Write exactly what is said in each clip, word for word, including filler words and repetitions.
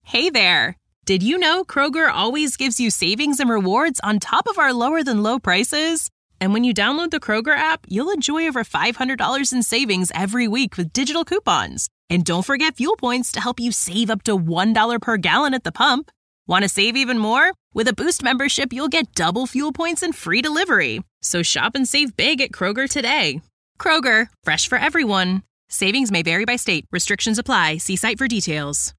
Hey there! Did you know Kroger always gives you savings and rewards on top of our lower-than-low prices? And when you download the Kroger app, you'll enjoy over five hundred dollars in savings every week with digital coupons. And don't forget fuel points to help you save up to one dollar per gallon at the pump. Want to save even more? With a Boost membership, you'll get double fuel points and free delivery. So shop and save big at Kroger today. Kroger, fresh for everyone. Savings may vary by state. Restrictions apply. See site for details.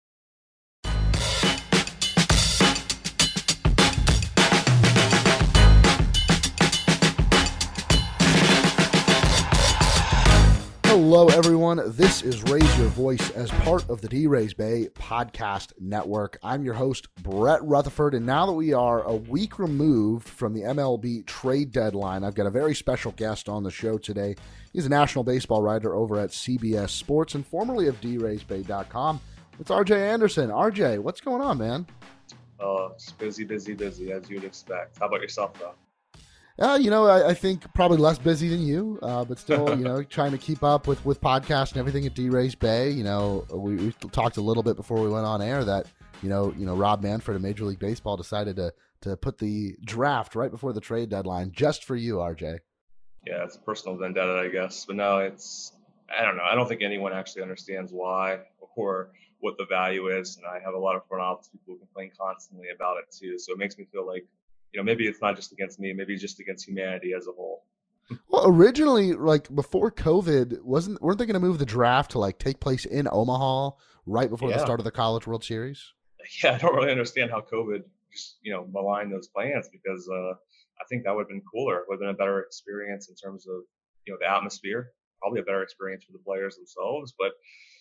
Hello, everyone. This is Raise Your Voice as part of the D-Rays Bay podcast network. I'm your host, Brett Rutherford, and now that we are a week removed from the M L B trade deadline, I've got a very special guest on the show today. He's a national baseball writer over at C B S Sports and formerly of D Rays Bay dot com. It's R J Anderson. R J, what's going on, man? Oh, it's busy, busy, busy, as you'd expect. How about yourself, though? Uh, you know, I, I think probably less busy than you, uh, but still, you know, trying to keep up with, with podcasts and everything at D-Rays Bay. You know, we, we talked a little bit before we went on air that, you know, you know, Rob Manfred of Major League Baseball decided to to put the draft right before the trade deadline just for you, R J. Yeah, it's a personal vendetta, I guess. But no, it's, I don't know. I don't think anyone actually understands why or what the value is. And I have a lot of front office people who complain constantly about it, too. So it makes me feel like, you know, maybe it's not just against me, maybe it's just against humanity as a whole. Well, originally, like before COVID, wasn't weren't they going to move the draft to like take place in Omaha right before Yeah. the start of the College World Series? Yeah, I don't really understand how COVID just, you know, maligned those plans because uh, I think that would have been cooler. It would have been a better experience in terms of, you know, the atmosphere, probably a better experience for the players themselves. But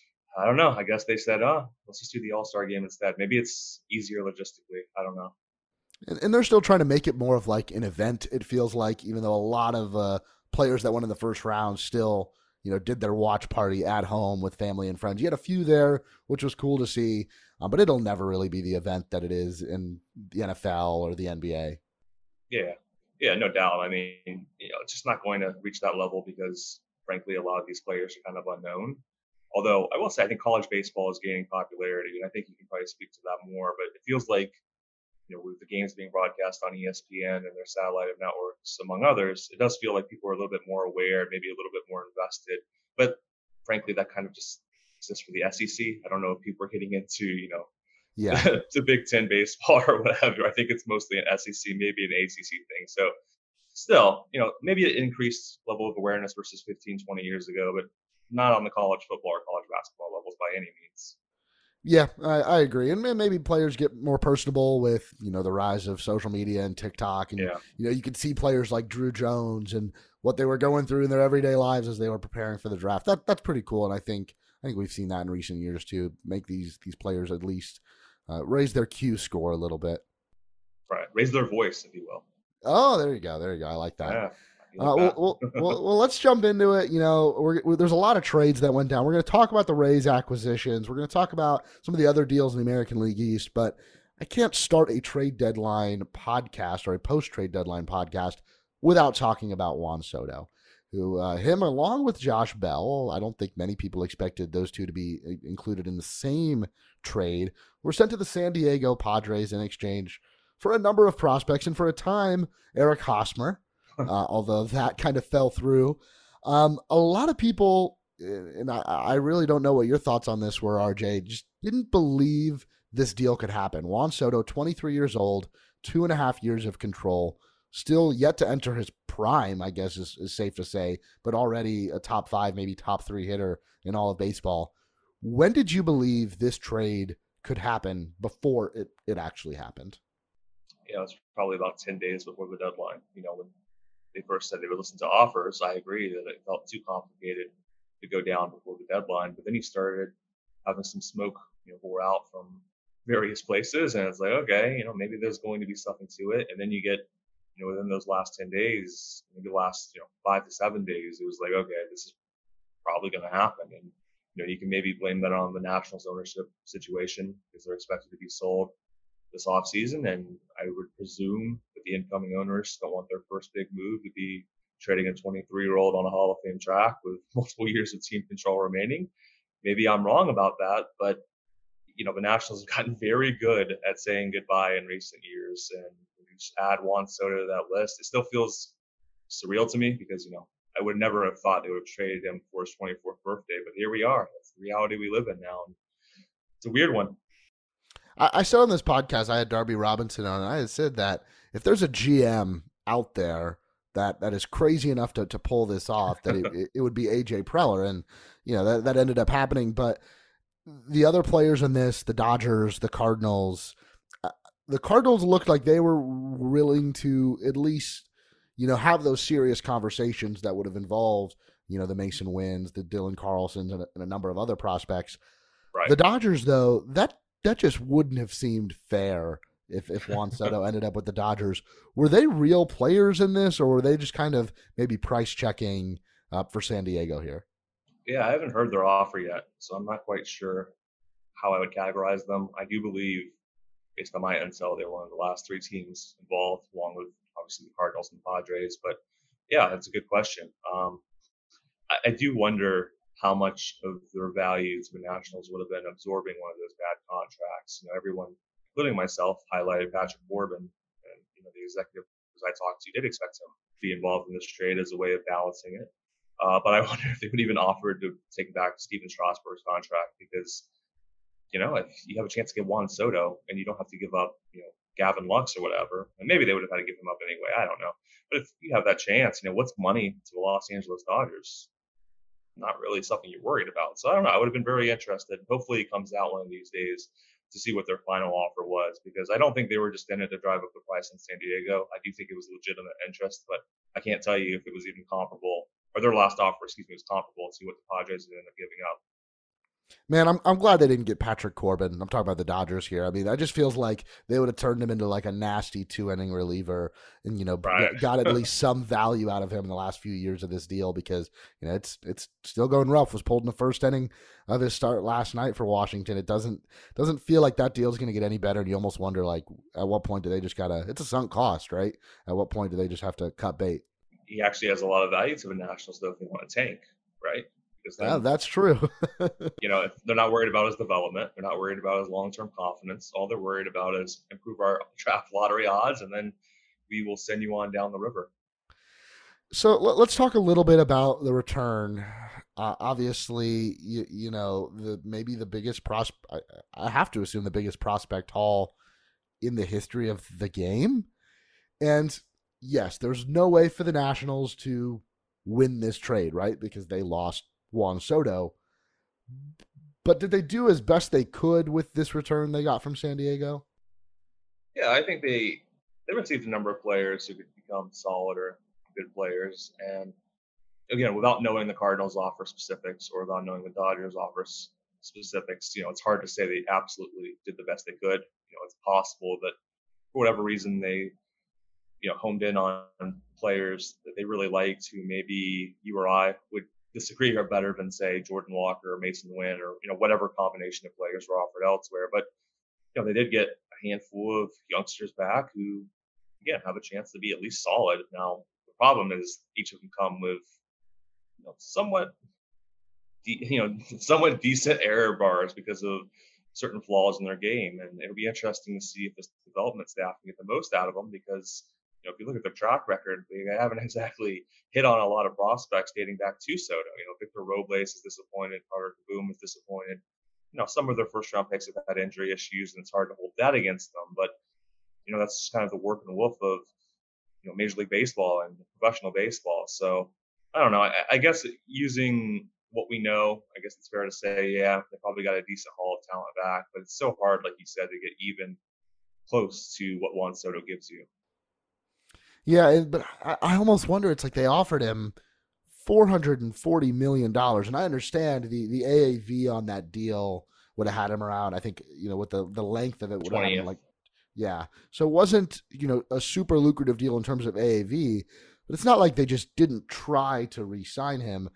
I don't know. I guess they said, oh, let's just do the All-Star game instead. Maybe it's easier logistically. I don't know. And, and they're still trying to make it more of like an event, it feels like, even though a lot of uh, players that went in the first round still, you know, did their watch party at home with family and friends. You had a few there, which was cool to see, uh, but it'll never really be the event that it is in the N F L or the N B A. Yeah. Yeah, no doubt. I mean, you know, it's just not going to reach that level because, frankly, a lot of these players are kind of unknown. Although I will say, I think college baseball is gaining popularity, and I think you can probably speak to that more. But it feels like, you know, with the games being broadcast on E S P N and their satellite networks, among others, it does feel like people are a little bit more aware, maybe a little bit more invested. But frankly, that kind of just exists for the S E C. I don't know if people are getting into, you know, Yeah. to Big Ten baseball or whatever. I think it's mostly an S E C, maybe an A C C thing. So still, you know, maybe an increased level of awareness versus fifteen, twenty years ago, but not on the college football or college basketball levels by any means. Yeah, I, I agree. And maybe players get more personable with, you know, the rise of social media and TikTok. And, Yeah. you know, you can see players like Drew Jones and what they were going through in their everyday lives as they were preparing for the draft. That That's pretty cool. And I think I think we've seen that in recent years too, make these these players at least uh, raise their Q score a little bit. Right. Raise their voice, if you will. Oh, there you go. There you go. I like that. Yeah. Uh, well, well, well, well, let's jump into it. You know, we're, we're, there's a lot of trades that went down. We're going to talk about the Rays acquisitions. We're going to talk about some of the other deals in the American League East, but I can't start a trade deadline podcast or a post-trade deadline podcast without talking about Juan Soto, who uh, him along with Josh Bell, I don't think many people expected those two to be included in the same trade, were sent to the San Diego Padres in exchange for a number of prospects and for a time, Eric Hosmer. Uh, although that kind of fell through. Um, a lot of people, and I, I really don't know what your thoughts on this were, R J, just didn't believe this deal could happen. Juan Soto, twenty-three years old, two and a half years of control, still yet to enter his prime, I guess is, is safe to say, but already a top five, maybe top three hitter in all of baseball. When did you believe this trade could happen before it, it actually happened? Yeah, it was probably about ten days before the deadline. You know, when they first said they would listen to offers, I agree that it felt too complicated to go down before the deadline. But then he started having some smoke, you know, pour out from various places, and it's like, okay, you know, maybe there's going to be something to it. And then you get, you know, within those last ten days, maybe the last, you know, five to seven days, it was like, okay, this is probably going to happen. And, you know, you can maybe blame that on the Nationals ownership situation because they're expected to be sold this offseason, and I would presume that the incoming owners don't want their first big move to be trading a twenty-three-year-old on a Hall of Fame track with multiple years of team control remaining. Maybe I'm wrong about that, but you know, the Nationals have gotten very good at saying goodbye in recent years. And when you just add Juan Soto to that list, it still feels surreal to me because, you know, I would never have thought they would have traded him for his twenty-fourth birthday. But here we are. That's the reality we live in now. And it's a weird one. I, I said on this podcast, I had Darby Robinson on, and I had said that if there's a G M out there that that is crazy enough to, to pull this off, that it, it would be A J Preller. And, you know, that, that ended up happening. But the other players in this, the Dodgers, the Cardinals, uh, the Cardinals looked like they were willing to at least, you know, have those serious conversations that would have involved, you know, the Mason Winns, the Dylan Carlsons, and a, and a number of other prospects. Right. The Dodgers, though, that that just wouldn't have seemed fair if, if Juan Soto ended up with the Dodgers. Were they real players in this, or were they just kind of maybe price checking uh, for San Diego here? Yeah, I haven't heard their offer yet, so I'm not quite sure how I would categorize them. I do believe, based on my intel, they're one of the last three teams involved, along with obviously the Cardinals and Padres. But yeah, that's a good question. Um, I, I do wonder how much of their value to the Nationals would have been absorbing one of those bad contracts. You know, everyone, including myself, highlighted Patrick Corbin, and you know the executives I talked to did expect him to be involved in this trade as a way of balancing it. Uh, but I wonder if they would even offer to take back Steven Strasburg's contract because, you know, if you have a chance to get Juan Soto and you don't have to give up, you know, Gavin Lux or whatever, and maybe they would have had to give him up anyway. I don't know. But if you have that chance, you know, what's money to the Los Angeles Dodgers? Not really something you're worried about. So I don't know. I would have been very interested. Hopefully it comes out one of these days to see what their final offer was, because I don't think they were just in it to drive up the price in San Diego. I do think it was legitimate interest, but I can't tell you if it was even comparable, or their last offer, excuse me, was comparable to what the Padres ended up giving up. Man, I'm I'm glad they didn't get Patrick Corbin. I'm talking about the Dodgers here. I mean, that just feels like they would have turned him into like a nasty two-inning reliever, and you know, right. got at least some value out of him in the last few years of this deal, because you know it's it's still going rough. Was pulled in the first inning of his start last night for Washington. It doesn't doesn't feel like that deal is going to get any better, and you almost wonder like at what point do they just gotta? It's a sunk cost, right? At what point do they just have to cut bait? He actually has a lot of value to the Nationals, though, if they want to tank, right? Because then, yeah, that's true. you know, if they're not worried about his development. They're not worried about his long-term confidence. All they're worried about is improve our draft lottery odds, and then we will send you on down the river. So let's talk a little bit about the return. Uh, obviously, you, you know, the maybe the biggest prospect, I, I have to assume the biggest prospect haul in the history of the game. And yes, there's no way for the Nationals to win this trade, right? Because they lost Juan Soto. But did they do as best they could with this return they got from San Diego? Yeah, I think they they received a number of players who could become solid or good players. And again, without knowing the Cardinals offer specifics or without knowing the Dodgers offer specifics, you know, it's hard to say they absolutely did the best they could. You know, it's possible that for whatever reason they, you know, homed in on players that they really liked who maybe you or I would disagree are better than, say, Jordan Walker or Mason Wynn or, you know, whatever combination of players were offered elsewhere. But, you know, they did get a handful of youngsters back who, again, have a chance to be at least solid. Now, the problem is each of them come with, you know, somewhat, de- you know, somewhat decent error bars because of certain flaws in their game. And it'll be interesting to see if this development staff can get the most out of them because, you know, if you look at their track record, they haven't exactly hit on a lot of prospects dating back to Soto. You know, Victor Robles is disappointed. Carter Kieboom is disappointed. You know, some of their first round picks have had injury issues, and it's hard to hold that against them. But, you know, that's just kind of the work and woof of, you know, Major League Baseball and professional baseball. So, I don't know. I, I guess using what we know, I guess it's fair to say, yeah, they probably got a decent haul of talent back. But it's so hard, like you said, to get even close to what Juan Soto gives you. Yeah, but I almost wonder, it's like they offered him four hundred forty million dollars, and I understand the, the A A V on that deal would have had him around, I think, you know, with the, the length of it would have had him like, yeah. So it wasn't, you know, a super lucrative deal in terms of A A V, but it's not like they just didn't try to re-sign him.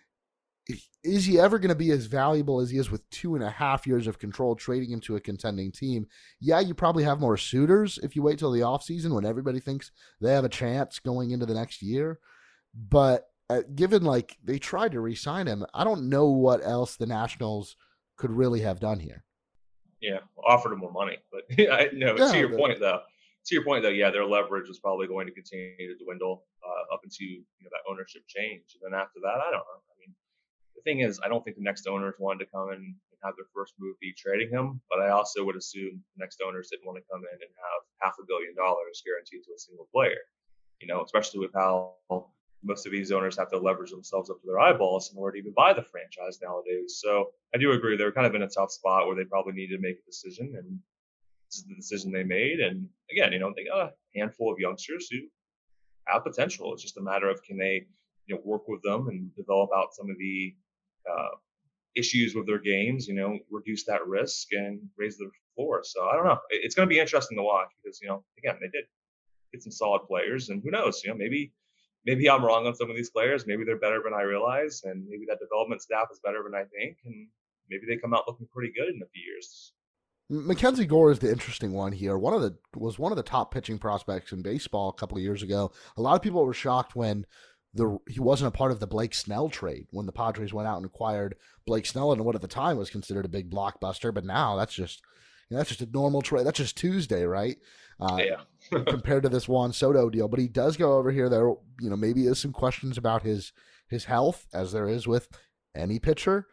Is he ever going to be as valuable as he is with two and a half years of control trading him to a contending team? Yeah, you probably have more suitors if you wait till the offseason when everybody thinks they have a chance going into the next year. But uh, given like they tried to re-sign him, I don't know what else the Nationals could really have done here. Yeah, offered him more money, but I no. To Yeah, your the, point though, to your point though, yeah, their leverage is probably going to continue to dwindle uh, up into you know that ownership change, and then after that, I don't know. I mean, the thing is, I don't think the next owners wanted to come in and have their first move be trading him, but I also would assume the next owners didn't want to come in and have half a billion dollars guaranteed to a single player. You know, especially with how most of these owners have to leverage themselves up to their eyeballs in order to even buy the franchise nowadays. So I do agree they're kind of in a tough spot where they probably need to make a decision, and this is the decision they made. And again, you know, they got a handful of youngsters who have potential. It's just a matter of can they, you know, work with them and develop out some of the uh, issues with their games, you know, reduce that risk and raise their floor. So I don't know. It's going to be interesting to watch because, you know, again, they did get some solid players, and who knows, you know, maybe maybe I'm wrong on some of these players. Maybe they're better than I realize, and maybe that development staff is better than I think, and maybe they come out looking pretty good in a few years. Mackenzie Gore is the interesting one here. One of the was one of the top pitching prospects in baseball a couple of years ago. A lot of people were shocked when the he wasn't a part of the Blake Snell trade when the Padres went out and acquired Blake Snell and what at the time was considered a big blockbuster. But now that's just you know, that's just a normal trade. That's just Tuesday, right? Uh, Yeah. compared to this Juan Soto deal. But he does go over here. There, you know, maybe is some questions about his his health, as there is with any pitcher.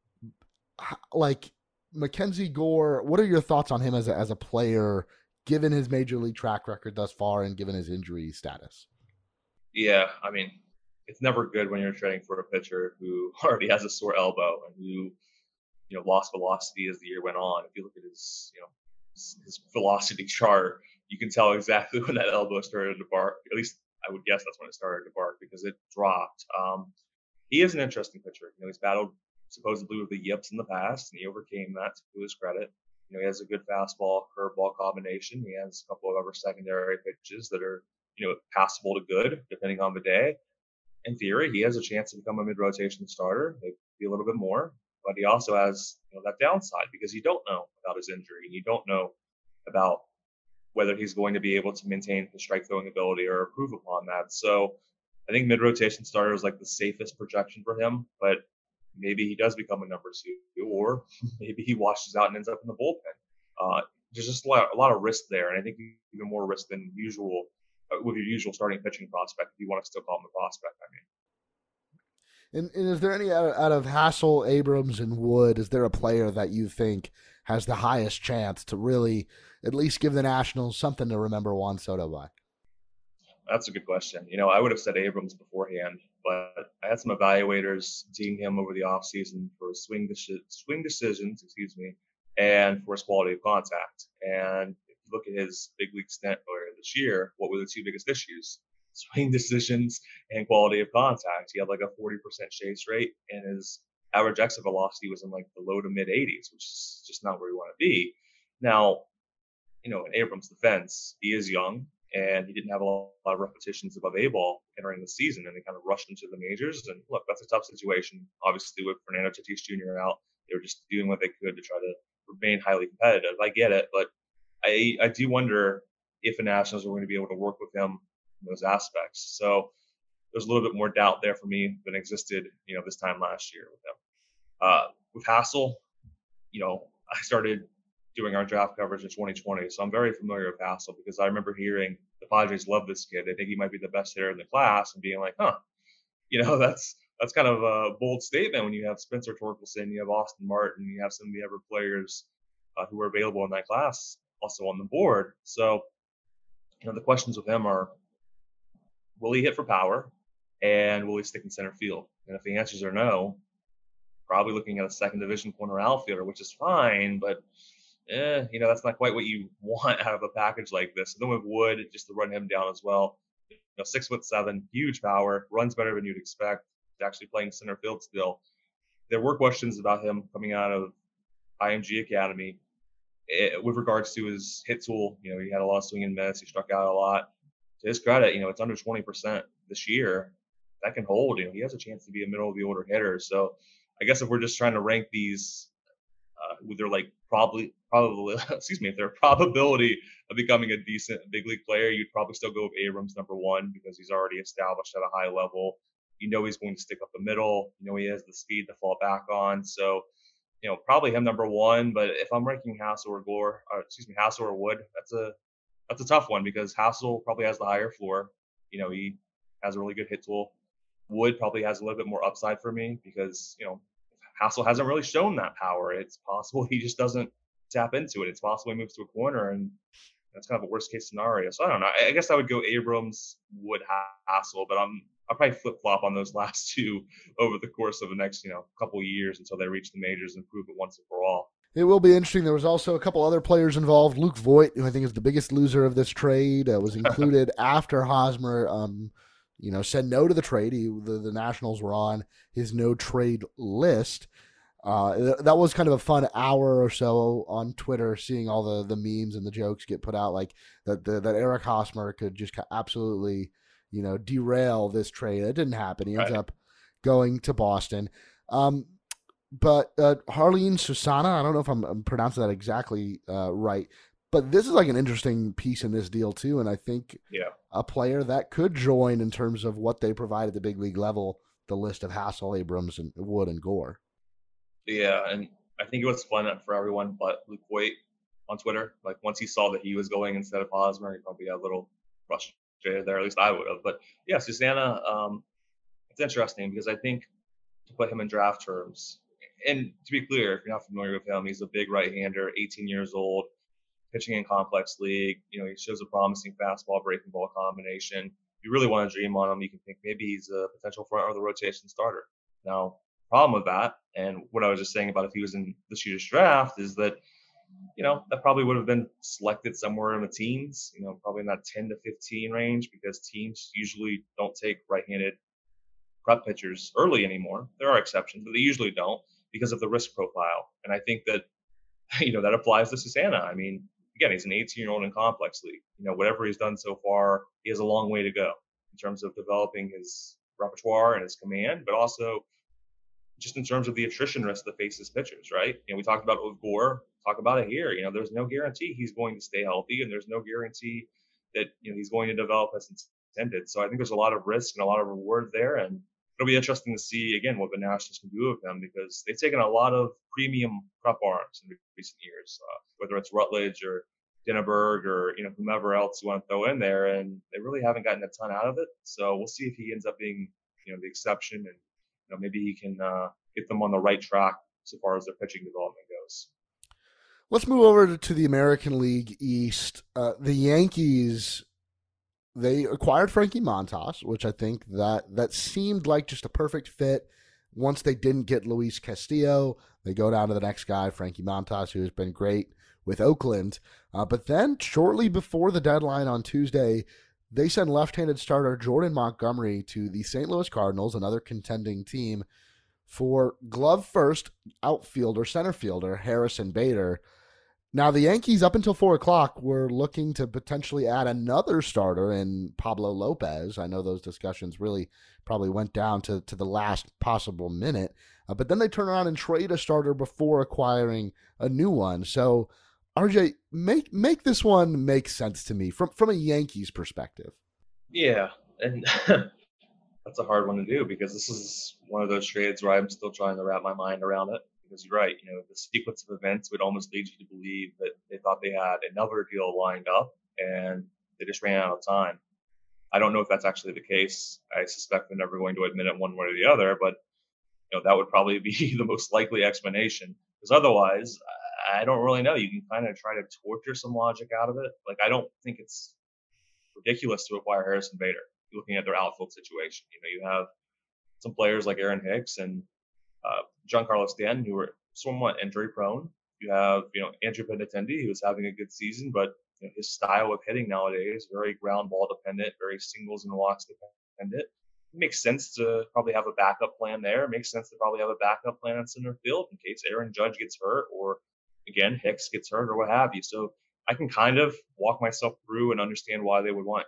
Like Mackenzie Gore, what are your thoughts on him as a, as a player, given his major league track record thus far and given his injury status? Yeah, I mean, it's never good when you're trading for a pitcher who already has a sore elbow and who, you know, lost velocity as the year went on. If you look at his, you know, his, his velocity chart, you can tell exactly when that elbow started to bark. At least I would guess that's when it started to bark because it dropped. Um, he is an interesting pitcher. You know, he's battled supposedly with the yips in the past, and he overcame that to his credit. You know, he has a good fastball curveball combination. He has a couple of other secondary pitches that are, you know, passable to good depending on the day. In theory, he has a chance to become a mid-rotation starter, maybe a little bit more. But he also has, you know, that downside because you don't know about his injury, and you don't know about whether he's going to be able to maintain his strike throwing ability or improve upon that. So I think mid-rotation starter is like the safest projection for him, but maybe he does become a number two, or maybe he washes out and ends up in the bullpen. Uh, there's just a lot, a lot of risk there, and I think even more risk than usual uh, with your usual starting pitching prospect, if you want to still call him a prospect. I mean. And, and is there any out of, out of Hassel, Abrams, and Wood? Is there a player that you think has the highest chance to really at least give the Nationals something to remember Juan Soto by? That's a good question. You know, I would have said Abrams beforehand, but I had some evaluators seeing him over the offseason for swing deci- swing decisions, excuse me, and for his quality of contact. And if you look at his big league stint earlier this year, what were the two biggest issues? Swing decisions and quality of contact. He had like a forty percent chase rate, and his average exit velocity was in like the low to mid eighties, which is just not where we want to be. Now, you know, in Abrams' defense, he is young and he didn't have a lot of repetitions above A ball entering the season, and they kind of rushed into the majors. And look, that's a tough situation. Obviously, with Fernando Tatis Junior out, they were just doing what they could to try to remain highly competitive. I get it, but I I do wonder if the Nationals are going to be able to work with him in those aspects. So there's a little bit more doubt there for me than existed, you know, this time last year with him. Uh, with Hassel, you know, I started doing our draft coverage in twenty twenty, so I'm very familiar with Hassel because I remember hearing the Padres love this kid. They think he might be the best hitter in the class, and being like, huh, you know, that's that's kind of a bold statement when you have Spencer Torkelson, you have Austin Martin, you have some of the other players uh, who are available in that class also on the board. So, you know, the questions with him are, will he hit for power, and will he stick in center field? And if the answers are no, probably looking at a second division corner outfielder, which is fine, but eh, you know, that's not quite what you want out of a package like this. And then with Wood, just to run him down as well, you know, six foot seven, huge power, runs better than you'd expect. He's actually playing center field still. There were questions about him coming out of I M G Academy it, with regards to his hit tool. You know, he had a lot of swing and miss. He struck out a lot. To his credit, you know, it's under twenty percent this year. That can hold. You know, he has a chance to be a middle of the order hitter. So I guess if we're just trying to rank these uh, with their like probably probably excuse me, if their probability of becoming a decent big league player, you'd probably still go with Abrams number one because he's already established at a high level. You know he's going to stick up the middle. You know he has the speed to fall back on. So you know, probably him number one. But if I'm ranking Hassel or Gore, or excuse me, Hassel or Wood, that's a that's a tough one because Hassel probably has the higher floor. You know, he has a really good hit tool. Wood probably has a little bit more upside for me because, you know, Hassel hasn't really shown that power. It's possible he just doesn't tap into it. It's possible he moves to a corner, and that's kind of a worst case scenario. So I don't know. I, I guess I would go Abrams, Wood, Hassel, but I'm I'll probably flip flop on those last two over the course of the next, you know, couple of years until they reach the majors and prove it once and for all. It will be interesting. There was also a couple other players involved. Luke Voigt, who I think is the biggest loser of this trade, uh, was included after Hosmer, um, you know, said no to the trade. He, the, the Nationals were on his no trade list. Uh, that was kind of a fun hour or so on Twitter, seeing all the, the memes and the jokes get put out, like that the, that Eric Hosmer could just absolutely, you know, derail this trade. It didn't happen. He ends Right. up going to Boston. Um, but uh, Harleen Susana, I don't know if I'm, I'm pronouncing that exactly uh, right, but this is like an interesting piece in this deal too, and I think Yeah. a player that could join in terms of what they provide at the big league level, the list of Hassel, Abrams, and Wood and Gore. Yeah, and I think it was fun for everyone but Luke Voigt on Twitter. Like once he saw that he was going instead of Hosmer, he probably got a little frustrated there. At least I would have. But yeah, Susanna, um, it's interesting because I think to put him in draft terms, and to be clear, if you're not familiar with him, he's a big right-hander, eighteen years old, pitching in complex league. You know, he shows a promising fastball breaking ball combination. If you really want to dream on him, you can think maybe he's a potential front of the rotation starter. Now, problem with that, and what I was just saying about if he was in this year's draft, is that, you know, that probably would have been selected somewhere in the teens, you know, probably in that ten to fifteen range, because teams usually don't take right-handed prep pitchers early anymore. There are exceptions, but they usually don't because of the risk profile. And I think that, you know, that applies to Susanna. I mean, again, he's an eighteen-year-old in complex league. You know, whatever he's done so far, he has a long way to go in terms of developing his repertoire and his command, but also just in terms of the attrition risk that faces pitchers, right? You know, we talked about with Gore, talk about it here. You know, there's no guarantee he's going to stay healthy, and there's no guarantee that, you know, he's going to develop as intended. So I think there's a lot of risk and a lot of reward there, and it'll be interesting to see again what the Nationals can do with them because they've taken a lot of premium prep arms in recent years, uh, whether it's Rutledge or Dinneberg or, you know, whomever else you want to throw in there, and they really haven't gotten a ton out of it. So we'll see if he ends up being, you know, the exception, and, you know, maybe he can uh, get them on the right track so far as their pitching development goes. Let's move over to the American League East. Uh, the Yankees, they acquired Frankie Montas, which I think that that seemed like just a perfect fit. Once they didn't get Luis Castillo, they go down to the next guy, Frankie Montas, who has been great with Oakland. Uh, but then shortly before the deadline on Tuesday, they send left-handed starter Jordan Montgomery to the Saint Louis Cardinals, another contending team, for glove first outfielder, center fielder Harrison Bader. Now, the Yankees, up until four o'clock, were looking to potentially add another starter in Pablo Lopez. I know those discussions really probably went down to, to the last possible minute. Uh, but then they turn around and trade a starter before acquiring a new one. So, R J, make make this one make sense to me from, from a Yankees perspective. Yeah, and that's a hard one to do because this is one of those trades where I'm still trying to wrap my mind around it. Because you're right, you know, the sequence of events would almost lead you to believe that they thought they had another deal lined up and they just ran out of time. I don't know if that's actually the case. I suspect they're never going to admit it one way or the other, but, you know, that would probably be the most likely explanation. Because otherwise, I don't really know. You can kind of try to torture some logic out of it. Like, I don't think it's ridiculous to acquire Harrison Bader, looking at their outfield situation. You know, you have some players like Aaron Hicks and Uh, Giancarlo Stanton, who were somewhat injury prone. You have, you know, Andrew Benintendi, who's having a good season, but, you know, his style of hitting nowadays, very ground ball dependent, very singles and walks dependent. It makes sense to probably have a backup plan there. It makes sense to probably have a backup plan in center field in case Aaron Judge gets hurt or, again, Hicks gets hurt or what have you. So I can kind of walk myself through and understand why they would want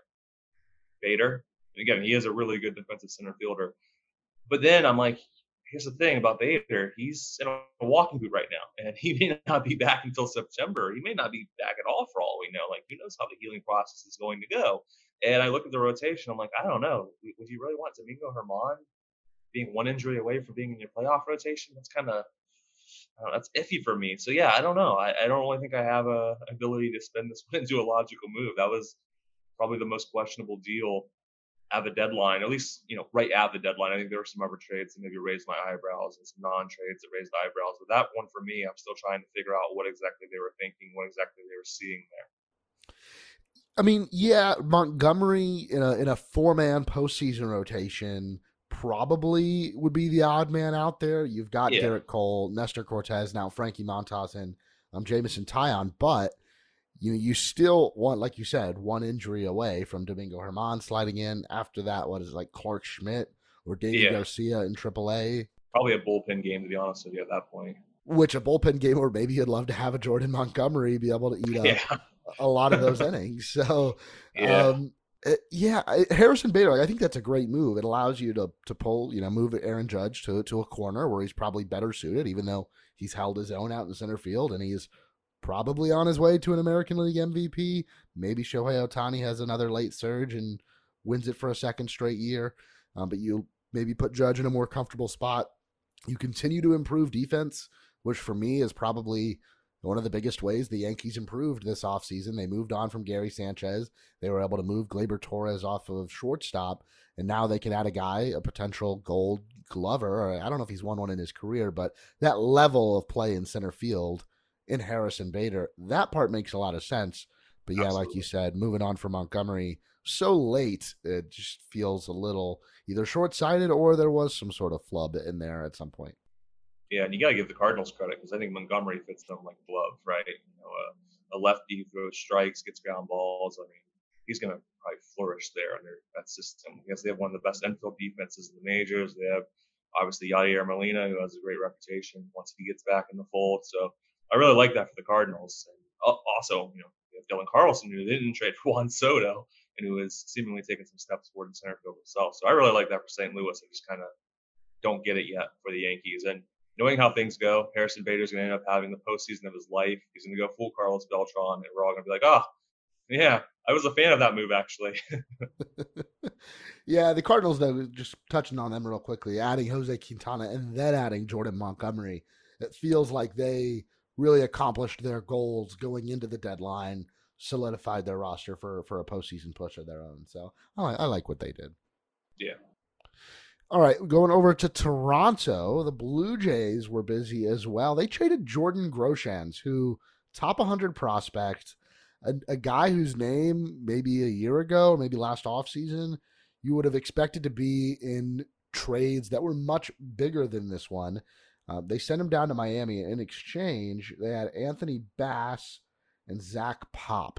Bader. Again, he is a really good defensive center fielder. But then I'm like, here's the thing about Bader. He's in a walking boot right now, and he may not be back until September. He may not be back at all for all we know. Like, who knows how the healing process is going to go? And I look at the rotation. I'm like, I don't know. Would you really want Domingo Germán being one injury away from being in your playoff rotation? That's kind of I don't know, that's iffy for me. So yeah, I don't know. I, I don't really think I have a ability to spin this one into a logical move. That was probably the most questionable deal at the deadline, at least, you know, right at the deadline. I think there were some other trades that maybe raised my eyebrows and some non-trades that raised eyebrows. But that one for me, I'm still trying to figure out what exactly they were thinking, what exactly they were seeing there. I mean, yeah, Montgomery in a in a four-man postseason rotation probably would be the odd man out there. You've got yeah. Garrett Cole, Nestor Cortez, now Frankie Montas, and um, Jameson Taillon, but you you still want, like you said, one injury away from Domingo Germán sliding in. After that, what is it, like Clark Schmidt or David yeah. Garcia in triple A? Probably a bullpen game, to be honest with you, at that point. Which a bullpen game, or maybe you'd love to have a Jordan Montgomery be able to eat up yeah. a lot of those innings. So, yeah, um, it, yeah Harrison Bader, like, I think that's a great move. It allows you to to pull, you know, move Aaron Judge to to a corner where he's probably better suited, even though he's held his own out in center field, and he's probably on his way to an American League M V P. Maybe Shohei Ohtani has another late surge and wins it for a second straight year. Um, but you maybe put Judge in a more comfortable spot. You continue to improve defense, which for me is probably one of the biggest ways the Yankees improved this offseason. They moved on from Gary Sanchez. They were able to move Gleyber Torres off of shortstop, and now they can add a guy, a potential Gold Glover. Or I don't know if he's won one in his career, but that level of play in center field in Harrison Bader, that part makes a lot of sense. But yeah, Absolutely. Like you said, moving on from Montgomery so late, it just feels a little either short-sighted or there was some sort of flub in there at some point. Yeah, and you got to give the Cardinals credit because I think Montgomery fits them like a glove, right? You know, a, a lefty who throws strikes, gets ground balls. I mean, he's going to probably flourish there under that system. Because they have one of the best infield defenses in the majors. They have obviously Yadier Molina, who has a great reputation once he gets back in the fold. So I really like that for the Cardinals. And also, you know, we have Dylan Carlson, who didn't trade for Juan Soto and who is seemingly taking some steps forward in center field himself. So I really like that for Saint Louis. I just kind of don't get it yet for the Yankees. And knowing how things go, Harrison Bader's going to end up having the postseason of his life. He's going to go full Carlos Beltran, and we're all going to be like, oh, yeah, I was a fan of that move, actually. Yeah, the Cardinals, though, just touching on them real quickly, adding Jose Quintana and then adding Jordan Montgomery, it feels like they really accomplished their goals going into the deadline, solidified their roster for, for a postseason push of their own. So I, I like what they did. Yeah. All right, going over to Toronto, the Blue Jays were busy as well. They traded Jordan Groshans, who top one hundred prospect, a, a guy whose name maybe a year ago, or maybe last offseason, you would have expected to be in trades that were much bigger than this one. Uh, they sent him down to Miami. In exchange, they had Anthony Bass and Zach Pop.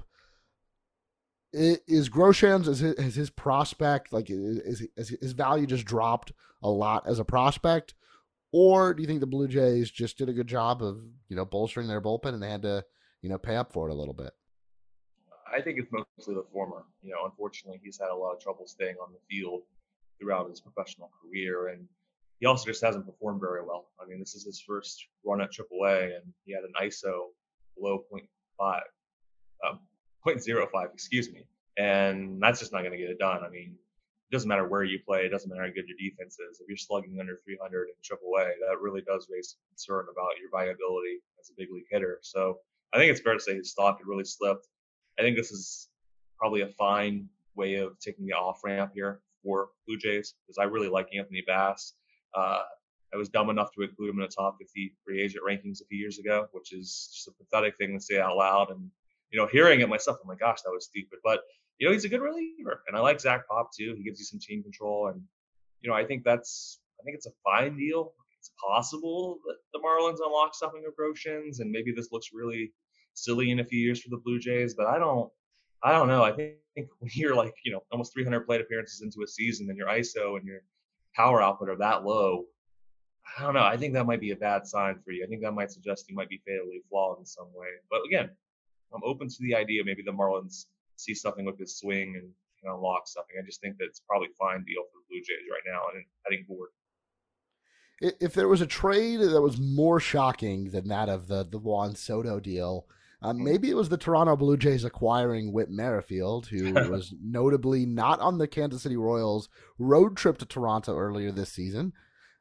Is Groshans, is his, is his prospect, like, is, is his value just dropped a lot as a prospect? Or do you think the Blue Jays just did a good job of, you know, bolstering their bullpen and they had to, you know, pay up for it a little bit? I think it's mostly the former. You know, unfortunately, he's had a lot of trouble staying on the field throughout his professional career. And he also just hasn't performed very well. I mean, this is his first run at triple A, and he had an I S O below point five. Um, zero point zero five, excuse me. And that's just not going to get it done. I mean, it doesn't matter where you play. It doesn't matter how good your defense is. If you're slugging under three hundred in triple A, that really does raise concern about your viability as a big league hitter. So I think it's fair to say his stock had really slipped. I think this is probably a fine way of taking the off ramp here for Blue Jays because I really like Anthony Bass. Uh, I was dumb enough to include him in the top fifty free agent rankings a few years ago, which is just a pathetic thing to say out loud. And you know, hearing it myself, I'm like, gosh, that was stupid. But, you know, he's a good reliever. And I like Zach Pop, too. He gives you some team control. And, you know, I think that's, I think it's a fine deal. It's possible that the Marlins unlock something with Groshans. And maybe this looks really silly in a few years for the Blue Jays. But I don't, I don't know. I think when you're like, you know, almost three hundred plate appearances into a season and your I S O and your power output are that low, I don't know. I think that might be a bad sign for you. I think that might suggest you might be fatally flawed in some way. But again, I'm open to the idea maybe the Marlins see something with his swing and can unlock something. I just think that it's probably a fine deal for the Blue Jays right now and heading forward. If there was a trade that was more shocking than that of the, the Juan Soto deal, um, maybe it was the Toronto Blue Jays acquiring Whit Merrifield, who was notably not on the Kansas City Royals road trip to Toronto earlier this season.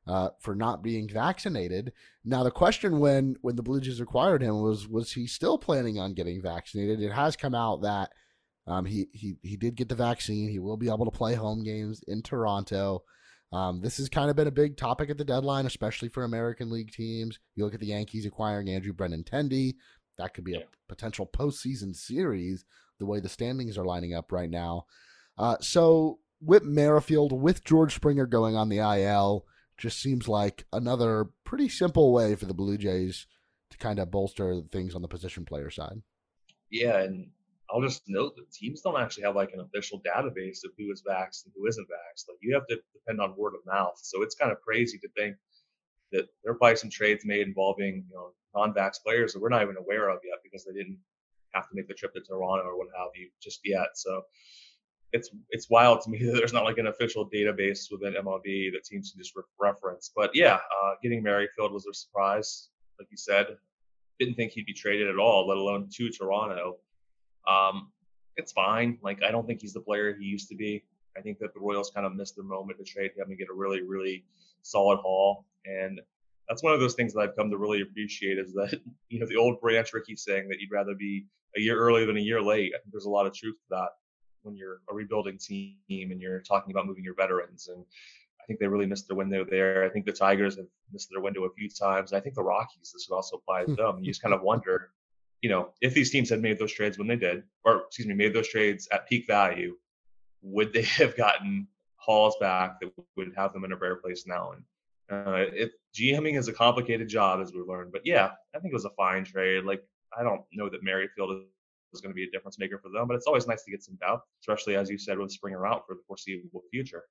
uh, for not being vaccinated. Now, the question when when the Blue Jays acquired him was was he still planning on getting vaccinated? It has come out that um, he he he did get the vaccine. He will be able to play home games in Toronto. Um, this has kind of been a big topic at the deadline, especially for American League teams. You look at the Yankees acquiring Andrew Benintendi. That could be a potential postseason series, the way the standings are lining up right now. Uh, so Whit Merrifield with George Springer going on the I L just seems like another pretty simple way for the Blue Jays to kind of bolster things on the position player side. Yeah, and I'll just note that teams don't actually have like an official database of who is vaxxed and who isn't vaxxed. Like you have to depend on word of mouth. So it's kind of crazy to think that there are probably some trades made involving, you know, non-vax players that we're not even aware of yet because they didn't have to make the trip to Toronto or what have you just yet. So it's it's wild to me that there's not like an official database within M L B that teams can just re- reference. But yeah, uh, getting Merrifield was a surprise. Like you said, didn't think he'd be traded at all, let alone to Toronto. Um, it's fine. Like I don't think he's the player he used to be. I think that the Royals kind of missed their moment to trade him and get a really, really solid haul. And that's one of those things that I've come to really appreciate is that, you know, the old Branch Rickey saying that you'd rather be a year early than a year late. I think there's a lot of truth to that when you're a rebuilding team and you're talking about moving your veterans. And I think they really missed their window there. I think the Tigers have missed their window a few times. And I think the Rockies, this would also apply to them. You just kind of wonder, you know, if these teams had made those trades when they did, or excuse me, made those trades at peak value, would they have gotten hauls back that would have them in a better place now? And uh, it, GMing is a complicated job, as we've learned. But yeah, I think it was a fine trade. Like, I don't know that Merrifield is going to be a difference maker for them, but it's always nice to get some depth, especially as you said, with Springer out for the foreseeable future.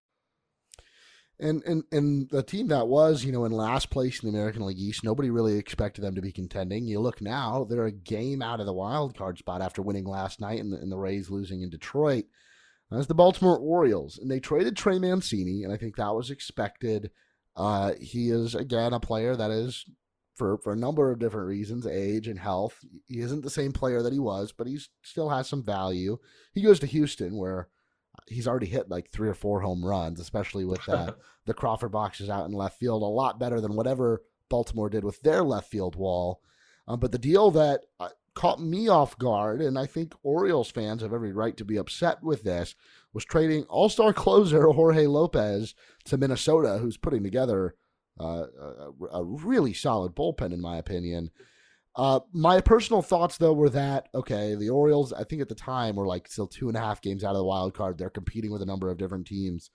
And, and and the team that was, you know, in last place in the American League East, nobody really expected them to be contending. You look now, they're a game out of the wild card spot after winning last night and the, and the Rays losing in Detroit. That's the Baltimore Orioles. And they traded Trey Mancini, and I think that was expected. Uh, he is, again, a player that is, for, for a number of different reasons, age and health, he isn't the same player that he was, but he still has some value. He goes to Houston, where he's already hit like three or four home runs, especially with uh, the Crawford boxes out in left field, a lot better than whatever Baltimore did with their left field wall. Um, but the deal that uh, caught me off guard, and I think Orioles fans have every right to be upset with this, was trading all-star closer Jorge Lopez to Minnesota, who's putting together uh, a, a really solid bullpen, in my opinion. Uh, my personal thoughts, though, were that, okay, the Orioles, I think at the time, were like still two and a half games out of the wild card. They're competing with a number of different teams.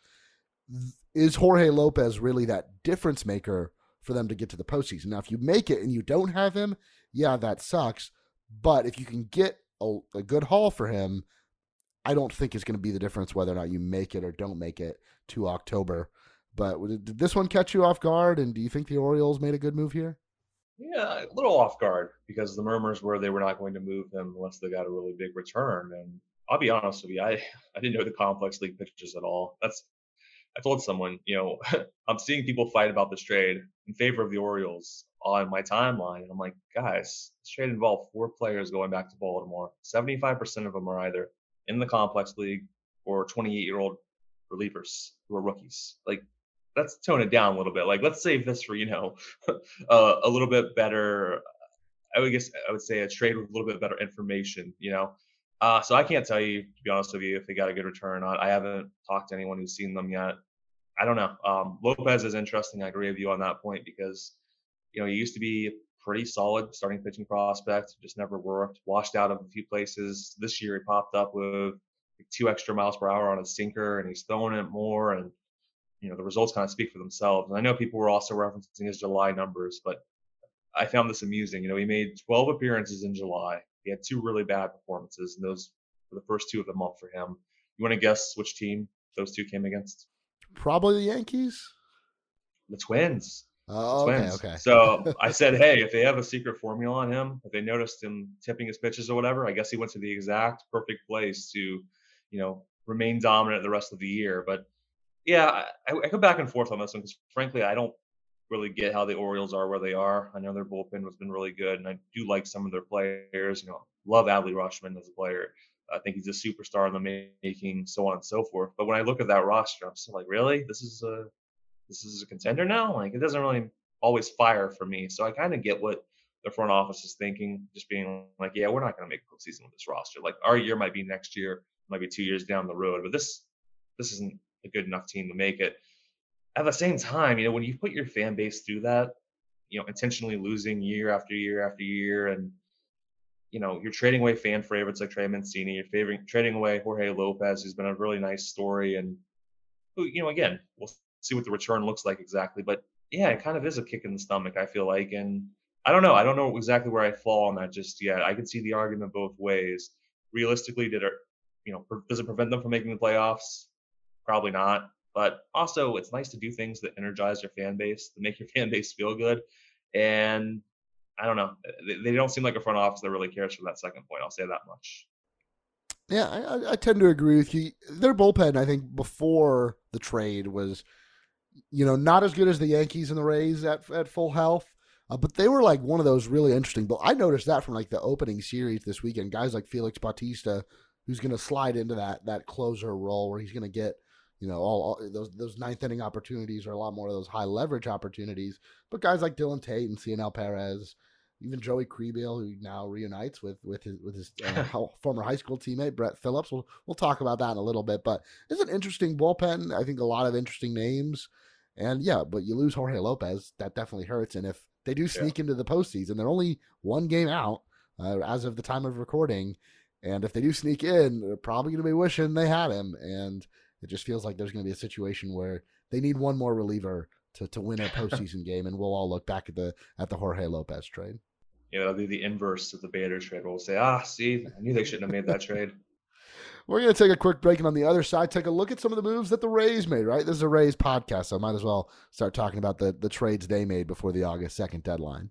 Is Jorge Lopez really that difference maker for them to get to the postseason? Now, if you make it and you don't have him, yeah, that sucks. But if you can get a, a good haul for him, I don't think it's going to be the difference whether or not you make it or don't make it to October. But did this one catch you off guard? And do you think the Orioles made a good move here? Yeah, a little off guard because the murmurs were they were not going to move him unless they got a really big return. And I'll be honest with you, I, I didn't know the complex league pitches at all. That's I told someone, you know, I'm seeing people fight about this trade in favor of the Orioles on my timeline. And I'm like, guys, this trade involved four players going back to Baltimore. seventy-five percent of them are either in the complex league or twenty-eight-year-old relievers who are rookies. Like, let's tone it down a little bit. Like, let's save this for, you know, uh, a little bit better. I would guess I would say a trade with a little bit better information, you know. Uh, so I can't tell you, to be honest with you, if they got a good return on. I haven't talked to anyone who's seen them yet. I don't know. Um, Lopez is interesting. I agree with you on that point because, you know, he used to be a pretty solid starting pitching prospect, just never worked, washed out of a few places. This year he popped up with like two extra miles per hour on his sinker, and he's throwing it more. And, you know, the results kind of speak for themselves. And I know people were also referencing his July numbers, but I found this amusing. You know, he made twelve appearances in July. He had two really bad performances, and those were the first two of the month for him. You want to guess which team those two came against? Probably the Yankees. The Twins. Oh, the okay, Twins. okay. So I said, hey, if they have a secret formula on him, if they noticed him tipping his pitches or whatever, I guess he went to the exact perfect place to, you know, remain dominant the rest of the year. But yeah, I, I go back and forth on this one because frankly, I don't really get how the Orioles are where they are. I know their bullpen has been really good, and I do like some of their players. You know, love Adley Rutschman as a player. I think he's a superstar in the making, so on and so forth. But when I look at that roster, I'm still like, really? This is a this is a contender now. Like it doesn't really always fire for me. So I kind of get what the front office is thinking, just being like, yeah, we're not going to make postseason with this roster. Like our year might be next year, might be two years down the road, but this this isn't a good enough team to make it. At the same time, you know, when you put your fan base through that, you know, intentionally losing year after year after year, and you know, you're trading away fan favorites like Trey Mancini, you're favoring trading away Jorge Lopez, who's been a really nice story, and who, you know, again, we'll see what the return looks like exactly. But yeah, it kind of is a kick in the stomach, I feel like. And I don't know. I don't know exactly where I fall on that just yet. I can see the argument both ways. Realistically, did it, you know, does it prevent them from making the playoffs? Probably not. But also, it's nice to do things that energize your fan base, to make your fan base feel good. And I don't know. They, they don't seem like a front office that really cares for that second point. I'll say that much. Yeah, I, I tend to agree with you. Their bullpen, I think, before the trade was, you know, not as good as the Yankees and the Rays at at full health, uh, but they were like one of those really interesting. But I noticed that from like the opening series this weekend, guys like Felix Bautista, who's going to slide into that that closer role where he's going to get, you know, all, all those those ninth inning opportunities are a lot more of those high leverage opportunities. But guys like Dylan Tate and Cionel Perez, even Joey Krehbiel, who now reunites with with his with his uh, former high school teammate Brett Phillips. We'll we'll talk about that in a little bit. But it's an interesting bullpen. I think a lot of interesting names, and yeah, but you lose Jorge Lopez, that definitely hurts. And if they do sneak yeah. into the postseason, they're only one game out uh, as of the time of recording, and if they do sneak in, they're probably going to be wishing they had him. And it just feels like there's going to be a situation where they need one more reliever to, to win a postseason game, and we'll all look back at the at the Jorge Lopez trade. Yeah, it'll be the inverse of the Bader trade. We'll say, ah, see, I knew they shouldn't have made that trade. We're going to take a quick break, and on the other side, take a look at some of the moves that the Rays made, right? This is a Rays podcast, so I might as well start talking about the, the trades they made before the August second deadline.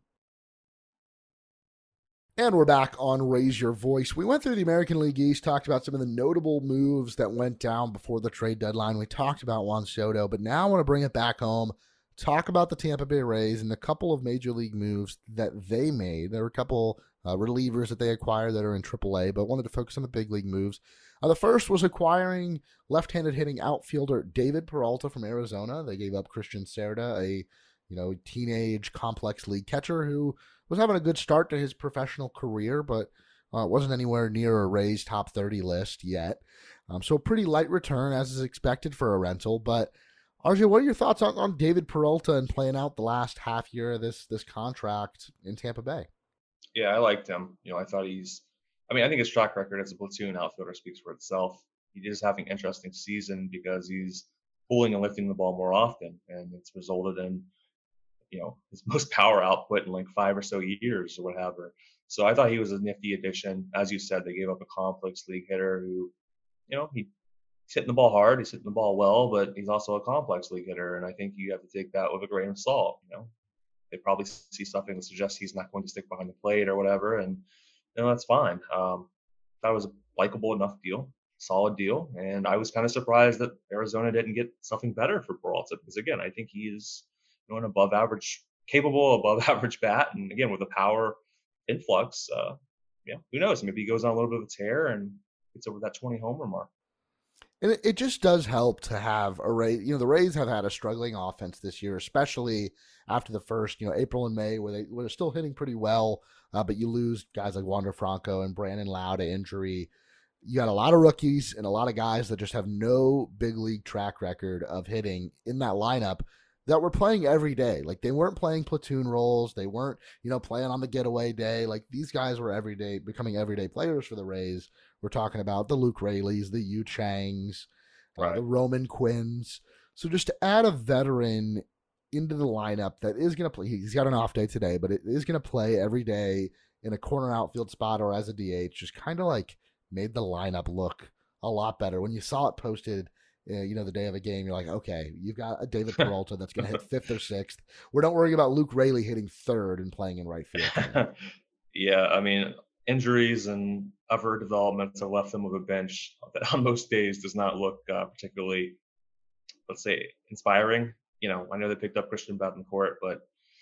And we're back on Raise Your Voice. We went through the American League East, talked about some of the notable moves that went down before the trade deadline. We talked about Juan Soto, but now I want to bring it back home, talk about the Tampa Bay Rays and a couple of major league moves that they made. There were a couple uh, relievers that they acquired that are in triple A, but wanted to focus on the big league moves. Uh, the first was acquiring left-handed hitting outfielder David Peralta from Arizona. They gave up Christian Cerda, a you know teenage complex league catcher who was having a good start to his professional career, but uh, wasn't anywhere near a Rays top thirty list yet. Um, so a pretty light return as is expected for a rental. But R J, what are your thoughts on, on David Peralta and playing out the last half year of this this contract in Tampa Bay? Yeah, I liked him. You know, I thought he's, I mean, I think his track record as a platoon outfielder speaks for itself. He is having an interesting season because he's pulling and lifting the ball more often, and it's resulted in, you know, his most power output in like five or so years or whatever. So I thought he was a nifty addition. As you said, they gave up a complex league hitter who, you know, he, he's hitting the ball hard, he's hitting the ball well, but he's also a complex league hitter. And I think you have to take that with a grain of salt. You know, they probably see something that suggests he's not going to stick behind the plate or whatever. And, you know, that's fine. Um, that was a likable enough deal, solid deal. And I was kind of surprised that Arizona didn't get something better for Peralta because, again, I think he's, you know, an above average, capable above average bat. And again, with a power influx, uh, yeah, who knows? Maybe he goes on a little bit of a tear and gets over that twenty homer mark. And it, it just does help to have a Rays. You know, the Rays have had a struggling offense this year, especially after the first, you know, April and May, where they were still hitting pretty well, uh, but you lose guys like Wander Franco and Brandon Lowe to injury. You got a lot of rookies and a lot of guys that just have no big league track record of hitting in that lineup that were playing every day. Like, they weren't playing platoon roles. They weren't, you know, playing on the getaway day. Like, these guys were every day, becoming everyday players for the Rays. We're talking about the Luke Rayleys, the Yu Changs, right. uh, the Roman Quinns. So just to add a veteran into the lineup that is going to play, he's got an off day today, but it is going to play every day in a corner outfield spot or as a D H, just kind of like made the lineup look a lot better. When you saw it posted, uh, you know, the day of a game, you're like, okay, you've got a David Peralta that's going to hit fifth or sixth. We're not worrying about Luke Raley hitting third and playing in right field. Yeah, I mean, injuries and other developments have left them with a bench that on most days does not look uh, particularly, let's say, inspiring. You know, I know they picked up Christian Betancourt, but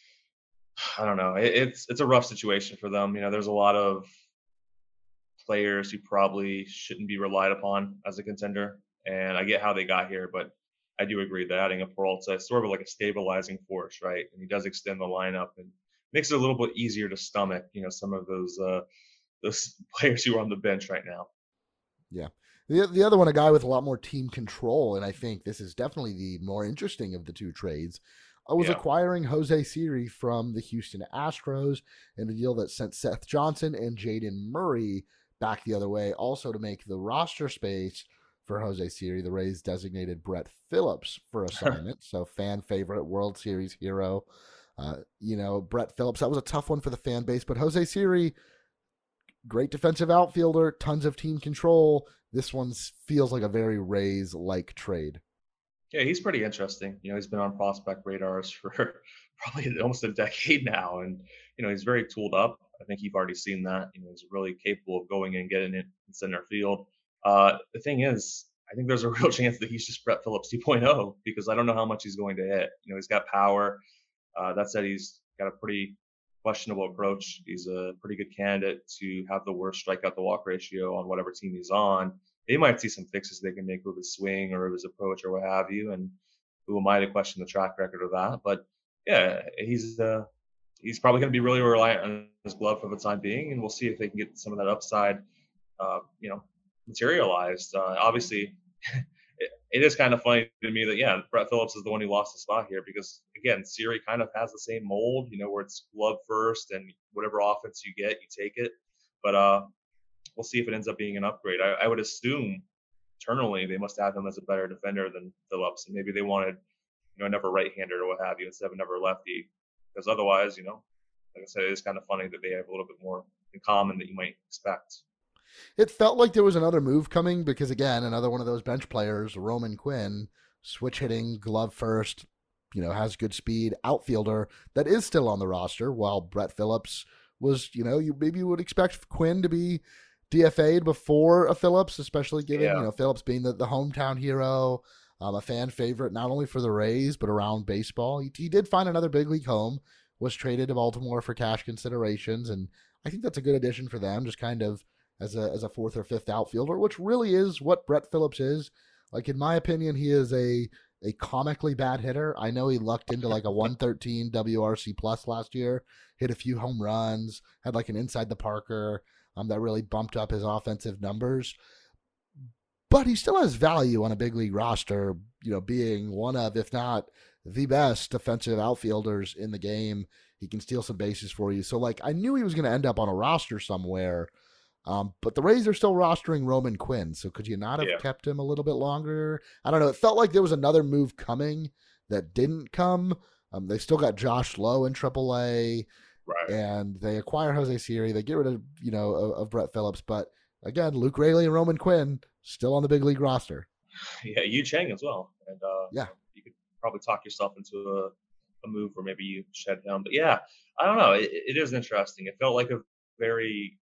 I don't know. It, it's it's a rough situation for them. You know, there's a lot of players who probably shouldn't be relied upon as a contender, and I get how they got here, but I do agree that adding a Peralta is sort of like a stabilizing force, right? And he does extend the lineup and makes it a little bit easier to stomach, you know, some of those uh, those players who are on the bench right now. Yeah. The, the other one, a guy with a lot more team control, and I think this is definitely the more interesting of the two trades, uh, was Yeah. acquiring Jose Siri from the Houston Astros in a deal that sent Seth Johnson and Jaden Murray back the other way, also to make the roster space for Jose Siri. The Rays designated Brett Phillips for assignment, so fan favorite, World Series hero. Uh, you know, Brett Phillips, that was a tough one for the fan base, but Jose Siri, great defensive outfielder, tons of team control. This one feels like a very Rays-like trade. Yeah, he's pretty interesting. You know, he's been on prospect radars for probably almost a decade now, and you know, he's very tooled up. I think you've already seen that. You know, he's really capable of going and getting it in center field. Uh, the thing is, I think there's a real chance that he's just Brett Phillips 2.0 because I don't know how much he's going to hit. You know, he's got power. Uh, that said, he's got a pretty questionable approach. He's a pretty good candidate to have the worst strikeout to walk ratio on whatever team he's on. They might see some fixes they can make with his swing or his approach or what have you. And who am I to question the track record of that? But yeah, he's uh, he's probably going to be really reliant on his glove for the time being, and we'll see if they can get some of that upside, uh, you know, materialized. Uh, obviously, it, it is kind of funny to me that yeah, Brett Phillips is the one who lost the spot here because again, Siri kind of has the same mold, you know, where it's glove first and whatever offense you get, you take it. But uh, we'll see if it ends up being an upgrade. I, I would assume internally they must have him as a better defender than Phillips, and maybe they wanted, you know, another right-hander or what have you instead of another lefty, because otherwise, you know, like I said, it is kind of funny that they have a little bit more in common than you might expect. It felt like there was another move coming because, again, another one of those bench players, Roman Quinn, switch hitting, glove first, you know, has good speed, outfielder that is still on the roster, while Brett Phillips was, you know, you maybe would expect Quinn to be D F A'd before a Phillips, especially given, yeah. you know, Phillips being the, the hometown hero, um, a fan favorite, not only for the Rays, but around baseball. He, he did find another big league home, was traded to Baltimore for cash considerations, and I think that's a good addition for them, just kind of as a as a fourth or fifth outfielder, which really is what Brett Phillips is. Like, in my opinion, he is a a comically bad hitter. I know he lucked into like a one thirteen W R C plus last year, hit a few home runs, had like an inside the Parker um, that really bumped up his offensive numbers. But he still has value on a big league roster, you know, being one of, if not the best defensive outfielders in the game. He can steal some bases for you. So, like, I knew he was going to end up on a roster somewhere. Um, but the Rays are still rostering Roman Quinn, so could you not have yeah. kept him a little bit longer? I don't know. It felt like there was another move coming that didn't come. Um, they still got Josh Lowe in triple A, right. and they acquire Jose Siri. They get rid of, you know, of, of Brett Phillips, but again, Luke Raley and Roman Quinn still on the big league roster. Yeah, Yu Chang as well, and uh, yeah, you could probably talk yourself into a, a move where maybe you shed him. But yeah, I don't know. It, it is interesting. It felt like a very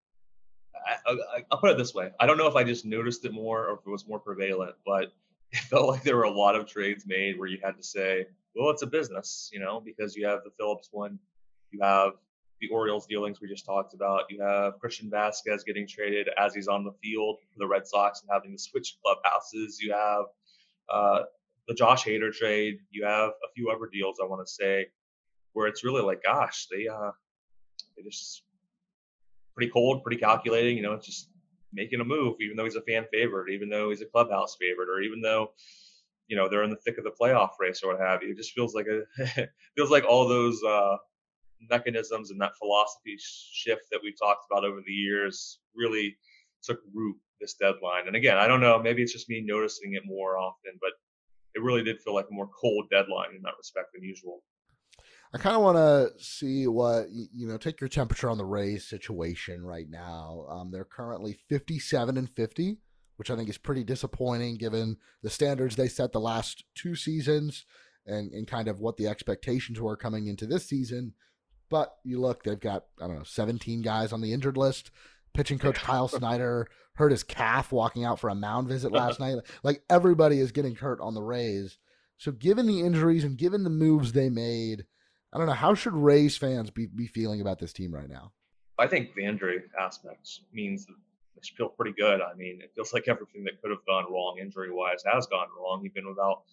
I, I, I'll put it this way. I don't know if I just noticed it more or if it was more prevalent, but it felt like there were a lot of trades made where you had to say, well, it's a business, you know, because you have the Phillips one, you have the Orioles dealings we just talked about, you have Christian Vasquez getting traded as he's on the field for the Red Sox and having to switch clubhouses. You have uh, the Josh Hader trade. You have a few other deals, I want to say, where it's really like, gosh, they uh, they just pretty cold, pretty calculating, you know, it's just making a move, even though he's a fan favorite, even though he's a clubhouse favorite, or even though, you know, they're in the thick of the playoff race or what have you. It just feels like a feels like all those uh, mechanisms and that philosophy shift that we've talked about over the years really took root this deadline. And again, I don't know, maybe it's just me noticing it more often, but it really did feel like a more cold deadline in that respect than usual. I kind of want to see what, you know, take your temperature on the Rays situation right now. Um, they're currently fifty-seven and fifty, which I think is pretty disappointing given the standards they set the last two seasons and, and kind of what the expectations were coming into this season. But you look, they've got, I don't know, seventeen guys on the injured list. Pitching coach Kyle Snyder hurt his calf walking out for a mound visit last night. Like, everybody is getting hurt on the Rays. So given the injuries and given the moves they made, I don't know, how should Rays fans be, be feeling about this team right now? I think the injury aspect means that they should feel pretty good. I mean, it feels like everything that could have gone wrong injury-wise has gone wrong, even without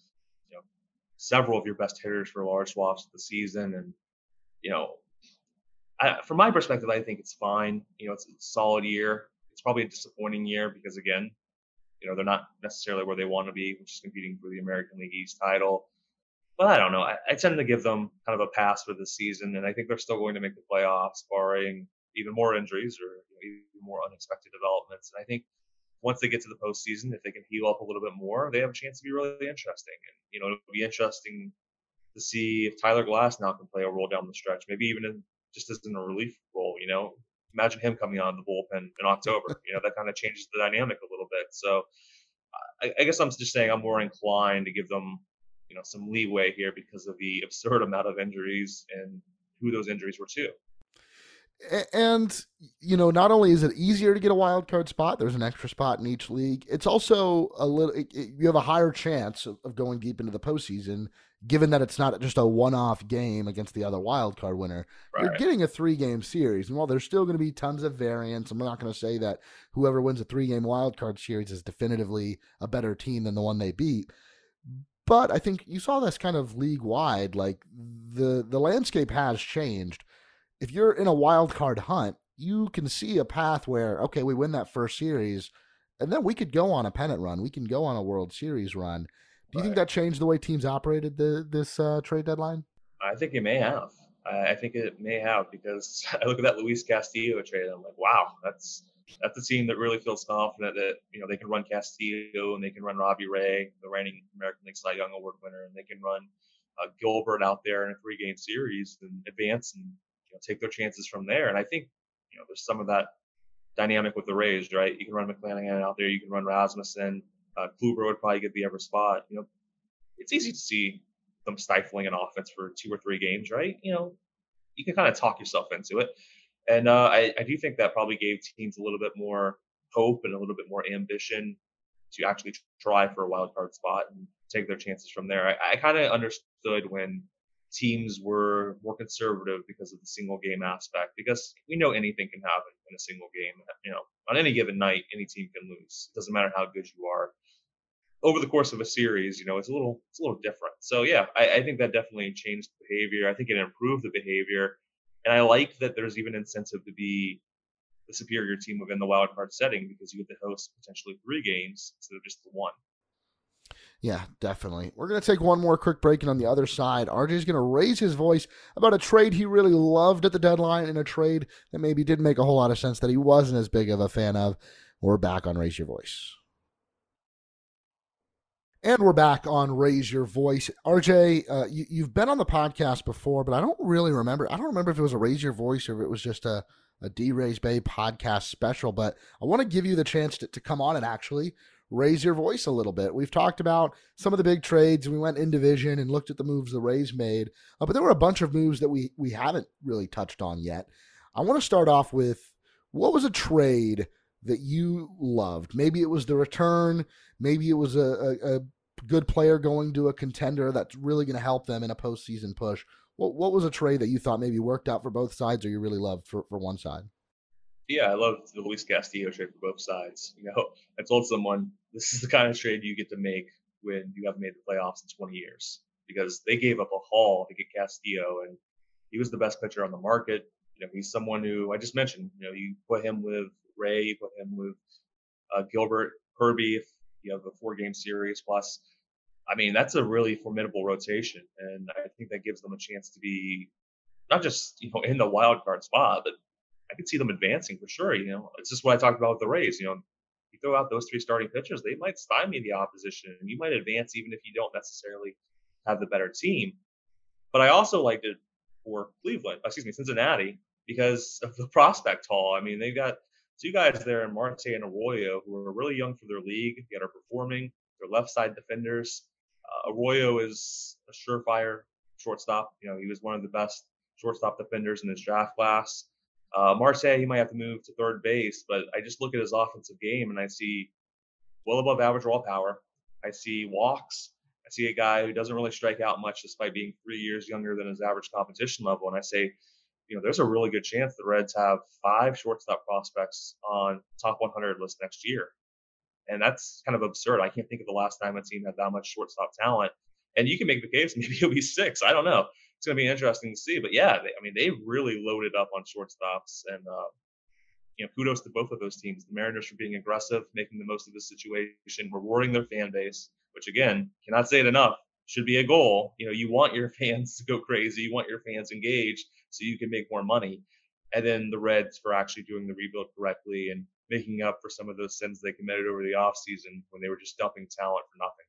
you know, several of your best hitters for large swaths of the season. And, you know, I, from my perspective, I think it's fine. You know, it's, it's a solid year. It's probably a disappointing year because, again, you know, they're not necessarily where they want to be, which is competing for the American League East title. But I don't know. I, I tend to give them kind of a pass for this season, and I think they're still going to make the playoffs, barring even more injuries or you know, even more unexpected developments. And I think once they get to the postseason, if they can heal up a little bit more, they have a chance to be really interesting. And you know, it'll be interesting to see if Tyler Glass now can play a role down the stretch, maybe even in, just as in a relief role. You know, imagine him coming on the bullpen in October. You know, that kind of changes the dynamic a little bit. So I, I guess I'm just saying I'm more inclined to give them, you know, some leeway here because of the absurd amount of injuries and who those injuries were to. And, you know, not only is it easier to get a wild card spot, there's an extra spot in each league. It's also a little, it, it, you have a higher chance of, of going deep into the postseason, given that it's not just a one-off game against the other wild card winner. Right. You're getting a three-game series. And while there's still going to be tons of variance, I'm not going to say that whoever wins a three-game wild card series is definitively a better team than the one they beat. But I think you saw this kind of league-wide, like the the landscape has changed. If you're in a wild card hunt, you can see a path where, okay, we win that first series, and then we could go on a pennant run. We can go on a World Series run. Do you right. think that changed the way teams operated the, this uh, trade deadline? I think it may have. I think it may have because I look at that Luis Castillo trade, and I'm like, wow, that's that's a team that really feels confident that you know they can run Castillo and they can run Robbie Ray, the reigning American League Cy Young Award winner, and they can run uh, Gilbert out there in a three-game series and advance and you know, take their chances from there. And I think, you know, there's some of that dynamic with the Rays, right? You can run McClanahan out there. You can run Rasmussen. Uh, Kluber would probably get the ever spot. You know, it's easy to see them stifling an offense for two or three games, right? You know, you can kind of talk yourself into it. And uh, I, I do think that probably gave teams a little bit more hope and a little bit more ambition to actually try for a wild card spot and take their chances from there. I, I kind of understood when teams were more conservative because of the single game aspect, because we know anything can happen in a single game. You know, on any given night, any team can lose. It doesn't matter how good you are. Over the course of a series, you know, it's a little, it's a little different. So yeah, I, I think that definitely changed behavior. I think it improved the behavior, and I like that there's even incentive to be the superior team within the wild card setting because you get to host potentially three games instead of just the one. Yeah, definitely. We're going to take one more quick break, and on the other side, R J's going to raise his voice about a trade he really loved at the deadline and a trade that maybe didn't make a whole lot of sense that he wasn't as big of a fan of. We're back on Raise Your Voice. And we're back on Raise Your Voice. R J, uh, you, you've been on the podcast before, but I don't really remember. I don't remember if it was a Raise Your Voice or if it was just a, a D-Raise Bay podcast special, but I want to give you the chance to, to come on and actually raise your voice a little bit. We've talked about some of the big trades. We went in division and looked at the moves the Rays made, uh, but there were a bunch of moves that we we haven't really touched on yet. I want to start off with, what was a trade that you loved? Maybe it was the return. Maybe it was a, a, a good player going to a contender that's really going to help them in a postseason push. What, what was a trade that you thought maybe worked out for both sides or you really loved for, for one side? Yeah, I love the Luis Castillo trade for both sides. You know, I told someone this is the kind of trade you get to make when you haven't made the playoffs in twenty years, because they gave up a haul to get Castillo, and he was the best pitcher on the market. You know, he's someone who I just mentioned. You know, you put him with Ray, you put him with uh, Gilbert, Kirby. If you have a four-game series plus, I mean, that's a really formidable rotation, and I think that gives them a chance to be not just you know in the wild card spot, but I could see them advancing for sure. You know, it's just what I talked about with the Rays. You know, you throw out those three starting pitchers, they might stymie the opposition, and you might advance even if you don't necessarily have the better team. But I also liked it for Cleveland, excuse me, Cincinnati, because of the prospect haul. I mean, they've got two guys there in Marte and Arroyo who are really young for their league, yet are performing. They're left side defenders. Uh, Arroyo is a surefire shortstop. You know, he was one of the best shortstop defenders in his draft class. Uh, Marte, he might have to move to third base, but I just look at his offensive game and I see well above average raw power. I see walks. I see a guy who doesn't really strike out much despite being three years younger than his average competition level. And I say, you know, there's a really good chance the Reds have five shortstop prospects on top one hundred list next year. And that's kind of absurd. I can't think of the last time a team had that much shortstop talent. And you can make the case maybe it'll be six. I don't know. It's going to be interesting to see. But yeah, they, I mean, they really loaded up on shortstops, and uh, you know, kudos to both of those teams. The Mariners for being aggressive, making the most of the situation, rewarding their fan base, which again, cannot say it enough, should be a goal. You know, you want your fans to go crazy, you want your fans engaged so you can make more money. And then the Reds for actually doing the rebuild correctly and making up for some of those sins they committed over the offseason when they were just dumping talent for nothing.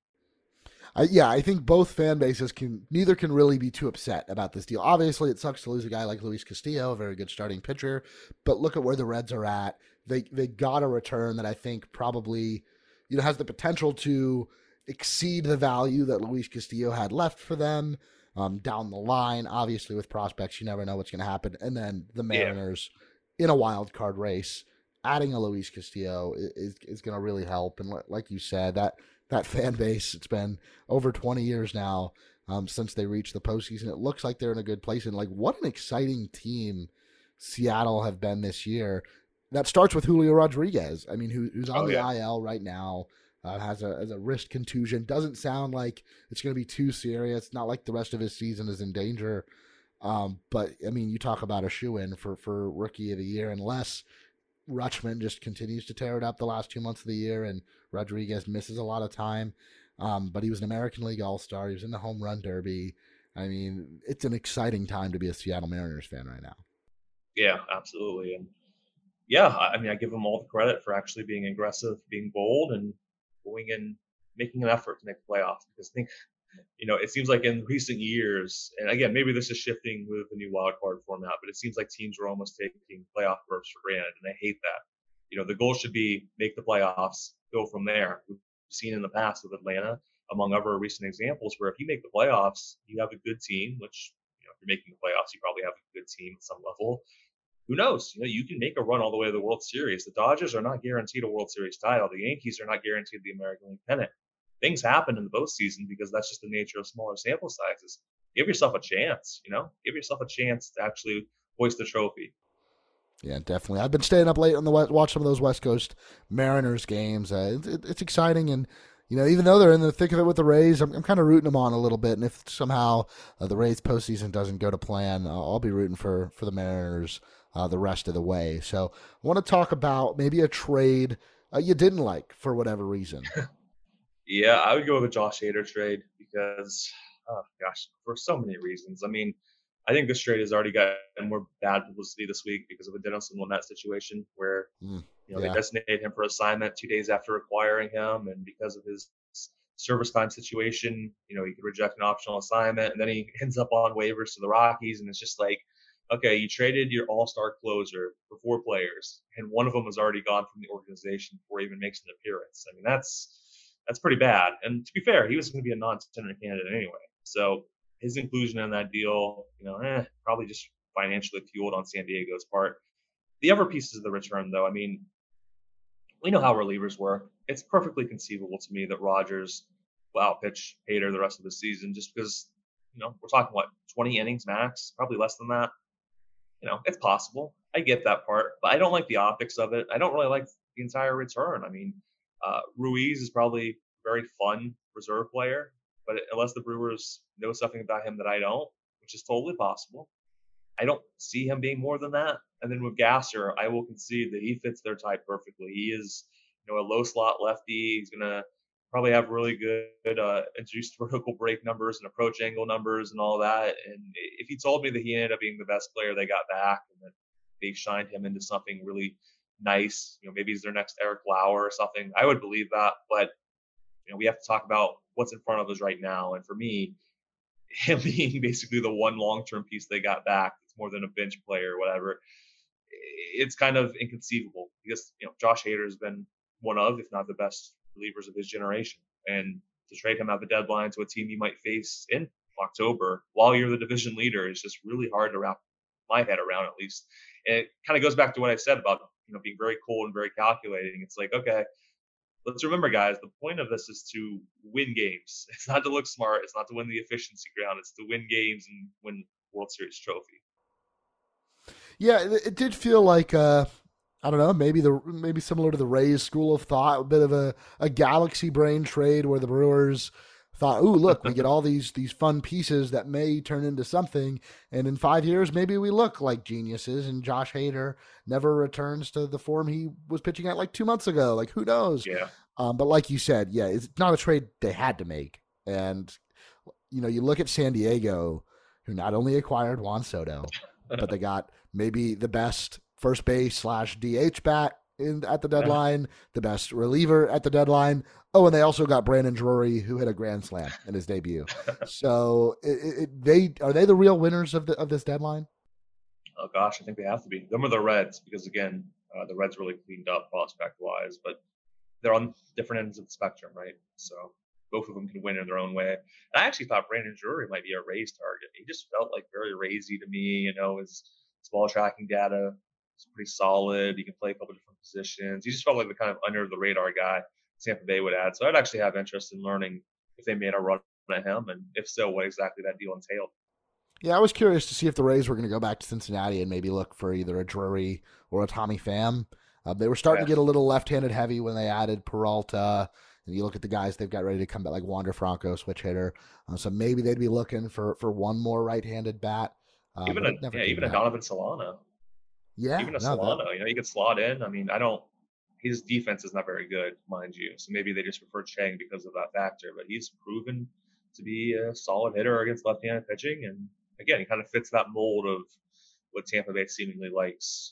Uh, yeah, I think both fan bases can, neither can really be too upset about this deal. Obviously, it sucks to lose a guy like Luis Castillo, a very good starting pitcher, but look at where the Reds are at. They they got a return that I think probably, you know, has the potential to exceed the value that Luis Castillo had left for them um, down the line. Obviously, with prospects, you never know what's going to happen. And then the Mariners yeah. in a wild card race, adding a Luis Castillo is is going to really help. And like you said, that. That fan base, it's been over twenty years now um, since they reached the postseason. It looks like they're in a good place. And, like, what an exciting team Seattle have been this year. That starts with Julio Rodriguez, I mean, who, who's on oh, the yeah. I L right now, uh, has, a, has a wrist contusion. Doesn't sound like it's going to be too serious. Not like the rest of his season is in danger. Um, but, I mean, you talk about a shoo-in for, for Rookie of the Year, unless Rutschman just continues to tear it up the last two months of the year, and Rodriguez misses a lot of time. Um, but he was an American League All-Star. He was in the Home Run Derby. I mean, it's an exciting time to be a Seattle Mariners fan right now. Yeah, absolutely. And yeah, I mean, I give them all the credit for actually being aggressive, being bold, and going and making an effort to make the playoffs. Because I think, you know, it seems like in recent years, and again, maybe this is shifting with the new wild card format, but it seems like teams are almost taking playoff berths for granted, and I hate that. You know, the goal should be make the playoffs, go from there. We've seen in the past with Atlanta, among other recent examples, where if you make the playoffs, you have a good team, which, you know, if you're making the playoffs, you probably have a good team at some level. Who knows? You know, you can make a run all the way to the World Series. The Dodgers are not guaranteed a World Series title. The Yankees are not guaranteed the American League pennant. Things happen in the postseason because that's just the nature of smaller sample sizes. Give yourself a chance, you know, give yourself a chance to actually hoist the trophy. Yeah, definitely. I've been staying up late on the West, watch some of those West Coast Mariners games. Uh, it, it, it's exciting, and you know, even though they're in the thick of it with the Rays, I'm, I'm kind of rooting them on a little bit. And if somehow uh, the Rays postseason doesn't go to plan, uh, I'll be rooting for for the Mariners uh, the rest of the way. So I want to talk about maybe a trade uh, you didn't like for whatever reason. Yeah, I would go with a Josh Hader trade because, oh gosh, for so many reasons. I mean, I think this trade has already gotten more bad publicity this week because of the Dinelson Lamet situation, where mm, you know yeah. they designated him for assignment two days after acquiring him, and because of his service time situation, you know, he could reject an optional assignment, and then he ends up on waivers to the Rockies, and it's just like, okay, you traded your all-star closer for four players, and one of them has already gone from the organization before he even makes an appearance. I mean, that's that's pretty bad. And to be fair, he was going to be a non-tender candidate anyway, so his inclusion in that deal, you know, eh, probably just financially fueled on San Diego's part. The other pieces of the return, though, I mean, we know how relievers work. It's perfectly conceivable to me that Rogers will outpitch Hader the rest of the season just because, you know, we're talking, what, twenty innings max? Probably less than that. You know, it's possible. I get that part, but I don't like the optics of it. I don't really like the entire return. I mean, uh, Ruiz is probably a very fun reserve player, but unless the Brewers know something about him that I don't, which is totally possible, I don't see him being more than that. And then with Gasser, I will concede that he fits their type perfectly. He is, you know, a low slot lefty. He's going to probably have really good uh, induced vertical break numbers and approach angle numbers and all that. And if he told me that he ended up being the best player they got back and that they shined him into something really nice, you know, maybe he's their next Eric Lauer or something, I would believe that. But you know, we have to talk about what's in front of us right now. And for me, him being basically the one long-term piece they got back, it's more than a bench player or whatever, it's kind of inconceivable because, you know, Josh Hader has been one of, if not the best relievers of his generation. And to trade him at the deadline to a team you might face in October while you're the division leader is just really hard to wrap my head around, at least. And it kind of goes back to what I said about, you know, being very cold and very calculating. It's like, okay, let's remember, guys, the point of this is to win games. It's not to look smart. It's not to win the efficiency ground. It's to win games and win World Series trophy. Yeah, it, it did feel like, uh, I don't know, maybe the maybe similar to the Rays school of thought, a bit of a, a galaxy brain trade where the Brewers thought, ooh, look, we get all these these fun pieces that may turn into something, and in five years, maybe we look like geniuses, and Josh Hader never returns to the form he was pitching at like two months ago. Like, who knows? Yeah. Um, but like you said, yeah, it's not a trade they had to make. And, you know, you look at San Diego, who not only acquired Juan Soto, but they got maybe the best first base slash D H bat in at the deadline, the best reliever at the deadline. Oh, and they also got Brandon Drury, who hit a grand slam in his debut. So it, it, they are they the real winners of the of this deadline? Oh gosh, I think they have to be. Them are the Reds because again, uh, the Reds really cleaned up prospect wise, but they're on different ends of the spectrum, right? So both of them can win in their own way. And I actually thought Brandon Drury might be a Rays target. He just felt like very Raysy to me. You know, his, his ball tracking data is pretty solid. He can play a couple different positions. He just felt like the kind of under the radar guy Tampa Bay would add. So I'd actually have interest in learning if they made a run at him, and if so, what exactly that deal entailed. Yeah, I was curious to see if the Rays were going to go back to Cincinnati and maybe look for either a Drury or a Tommy Pham. Uh, they were starting yeah. to get a little left-handed heavy when they added Peralta. And you look at the guys they've got ready to come back, like Wander Franco, switch hitter. Uh, so maybe they'd be looking for, for one more right-handed bat. Uh, even a, yeah, even a Donovan Solano. Yeah. Even a no, Solano. That... You know, you could slot in. I mean, I don't – his defense is not very good, mind you. So maybe they just prefer Chang because of that factor. But he's proven to be a solid hitter against left-handed pitching. And, again, he kind of fits that mold of what Tampa Bay seemingly likes.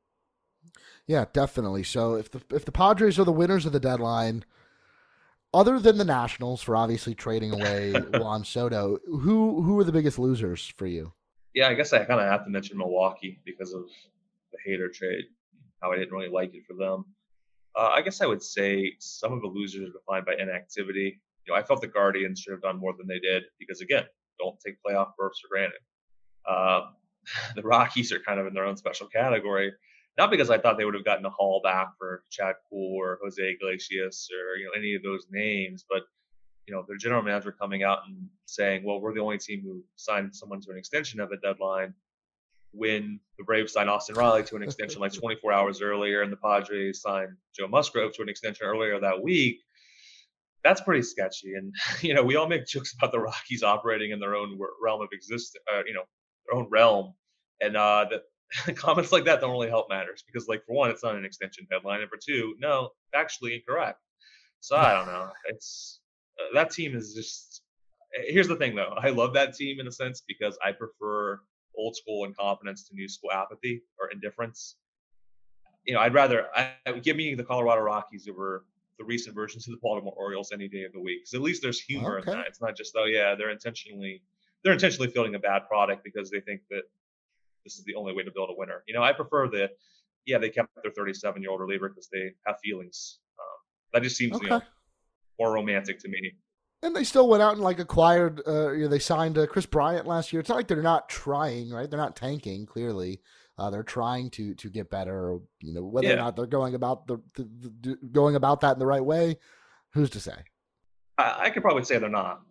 Yeah, definitely. So if the if the Padres are the winners of the deadline, other than the Nationals for obviously trading away Juan Soto, who who are the biggest losers for you? Yeah, I guess I kind of have to mention Milwaukee because of the Hader trade, how I didn't really like it for them. Uh, I guess I would say some of the losers are defined by inactivity. You know, I felt the Guardians should have done more than they did because, again, don't take playoff berths for granted. Uh, the Rockies are kind of in their own special category. Not because I thought they would have gotten a haul back for Chad Kuhl or Jose Iglesias or, you know, any of those names, but, you know, their general manager coming out and saying, well, we're the only team who signed someone to an extension at the deadline when the Braves signed Austin Riley to an extension like twenty-four hours earlier and the Padres signed Joe Musgrove to an extension earlier that week. That's pretty sketchy. And, you know, we all make jokes about the Rockies operating in their own realm of existence, uh, you know, their own realm. And uh, that, comments like that don't really help matters because, like, for one, it's not an extension deadline, and for two, no, actually incorrect. So I don't know. It's uh, that team is just. Here's the thing, though. I love that team in a sense because I prefer old school incompetence to new school apathy or indifference. You know, I'd rather I, give me the Colorado Rockies over the recent versions of the Baltimore Orioles any day of the week because at least there's humor okay. in that. It's not just oh yeah, they're intentionally they're intentionally fielding a bad product because they think that this is the only way to build a winner. You know, I prefer the, yeah, they kept their thirty-seven-year-old reliever because they have feelings. Um, that just seems, okay. you know, more romantic to me. And they still went out and, like, acquired, uh, you know, they signed uh, Chris Bryant last year. It's not like they're not trying, right? They're not tanking, clearly. Uh, they're trying to to get better. You know, whether yeah. or not they're going about the, the, the going about that in the right way, who's to say? I, I could probably say they're not.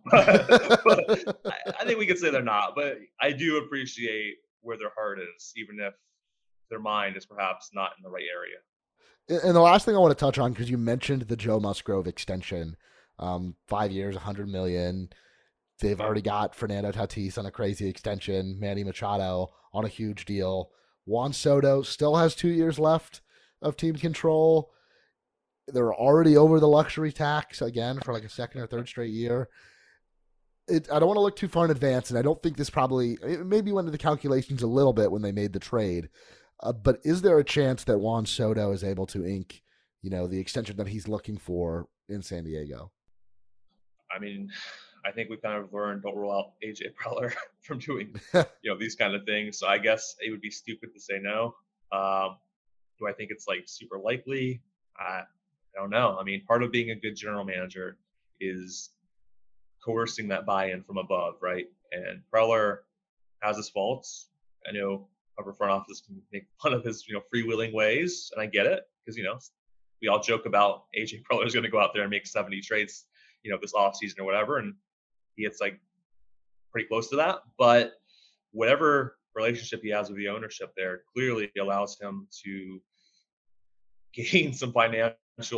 but I, I think we could say they're not. But I do appreciate where their heart is, even if their mind is perhaps not in the right area. And the last thing I want to touch on, because you mentioned the Joe Musgrove extension, um, five years, a hundred million. They've already got Fernando Tatis on a crazy extension, Manny Machado on a huge deal. Juan Soto still has two years left of team control. They're already over the luxury tax again for like a second or third straight year. It, I don't want to look too far in advance, and I don't think this probably it maybe went into the calculations a little bit when they made the trade. Uh, but is there a chance that Juan Soto is able to ink, you know, the extension that he's looking for in San Diego? I mean, I think we've kind of learned don't rule out A J Preller from doing, you know, these kind of things. So I guess it would be stupid to say no. Um, do I think it's like super likely? I, I don't know. I mean, part of being a good general manager is coercing that buy-in from above, right? And Preller has his faults. I know upper front office can make fun of his, you know, freewheeling ways, and I get it because, you know, we all joke about A J Preller is going to go out there and make seventy trades, you know, this offseason or whatever, and he gets like pretty close to that. But whatever relationship he has with the ownership there clearly allows him to gain some financial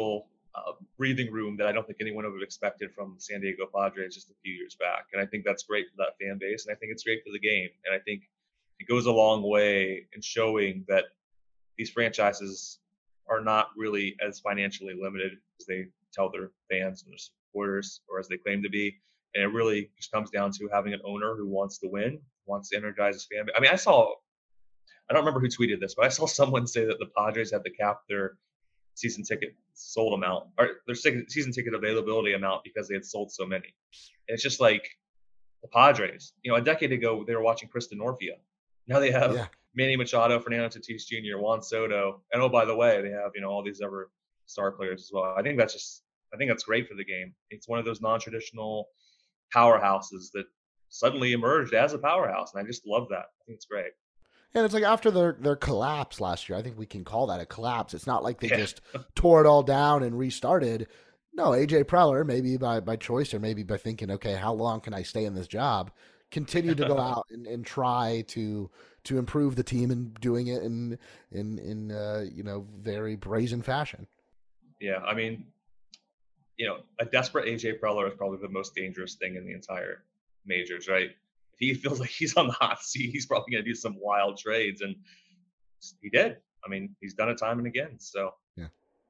uh, breathing room that I don't think anyone would have expected from San Diego Padres just a few years back. And I think that's great for that fan base, and I think it's great for the game. And I think it goes a long way in showing that these franchises are not really as financially limited as they tell their fans and their supporters, or as they claim to be. And it really just comes down to having an owner who wants to win, wants to energize his fan base. I mean, I saw, I don't remember who tweeted this, but I saw someone say that the Padres had to cap their season ticket sold amount, or their season ticket availability amount, because they had sold so many. And it's just like the Padres, you know, a decade ago, they were watching Chris Denorfia. Now they have yeah. Manny Machado, Fernando Tatis Junior, Juan Soto. And oh, by the way, they have, you know, all these other star players as well. I think that's just, I think that's great for the game. It's one of those non-traditional powerhouses that suddenly emerged as a powerhouse. And I just love that. I think it's great. And it's like after their, their collapse last year, I think we can call that a collapse. It's not like they yeah. just tore it all down and restarted. No, A J Preller, maybe by, by choice or maybe by thinking, okay, how long can I stay in this job? Continue to go out and, and try to to improve the team, and doing it in in in uh, you know, very brazen fashion. Yeah, I mean, you know, a desperate A J Preller is probably the most dangerous thing in the entire majors, right? If he feels like he's on the hot seat, he's probably going to do some wild trades, and he did. I mean, he's done it time and again. So yeah.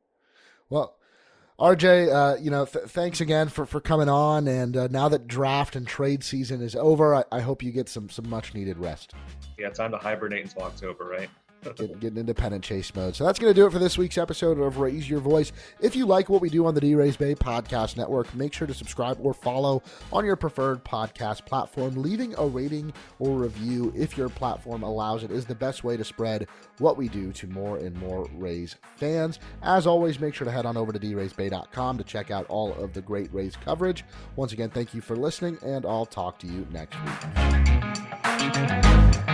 Well, R J, uh, you know, th- thanks again for, for coming on. And uh, now that draft and trade season is over, I, I hope you get some some much needed rest. Yeah, time to hibernate until October, right? Get, get in independent chase mode. So that's going to do it for this week's episode of Raise Your Voice. If you like what we do on the D-Rays Bay Podcast Network, make sure to subscribe or follow on your preferred podcast platform. Leaving a rating or review, if your platform allows it, is the best way to spread what we do to more and more Rays fans. As always, make sure to head on over to D Rays Bay dot com to check out all of the great Rays coverage. Once again, thank you for listening, and I'll talk to you next week.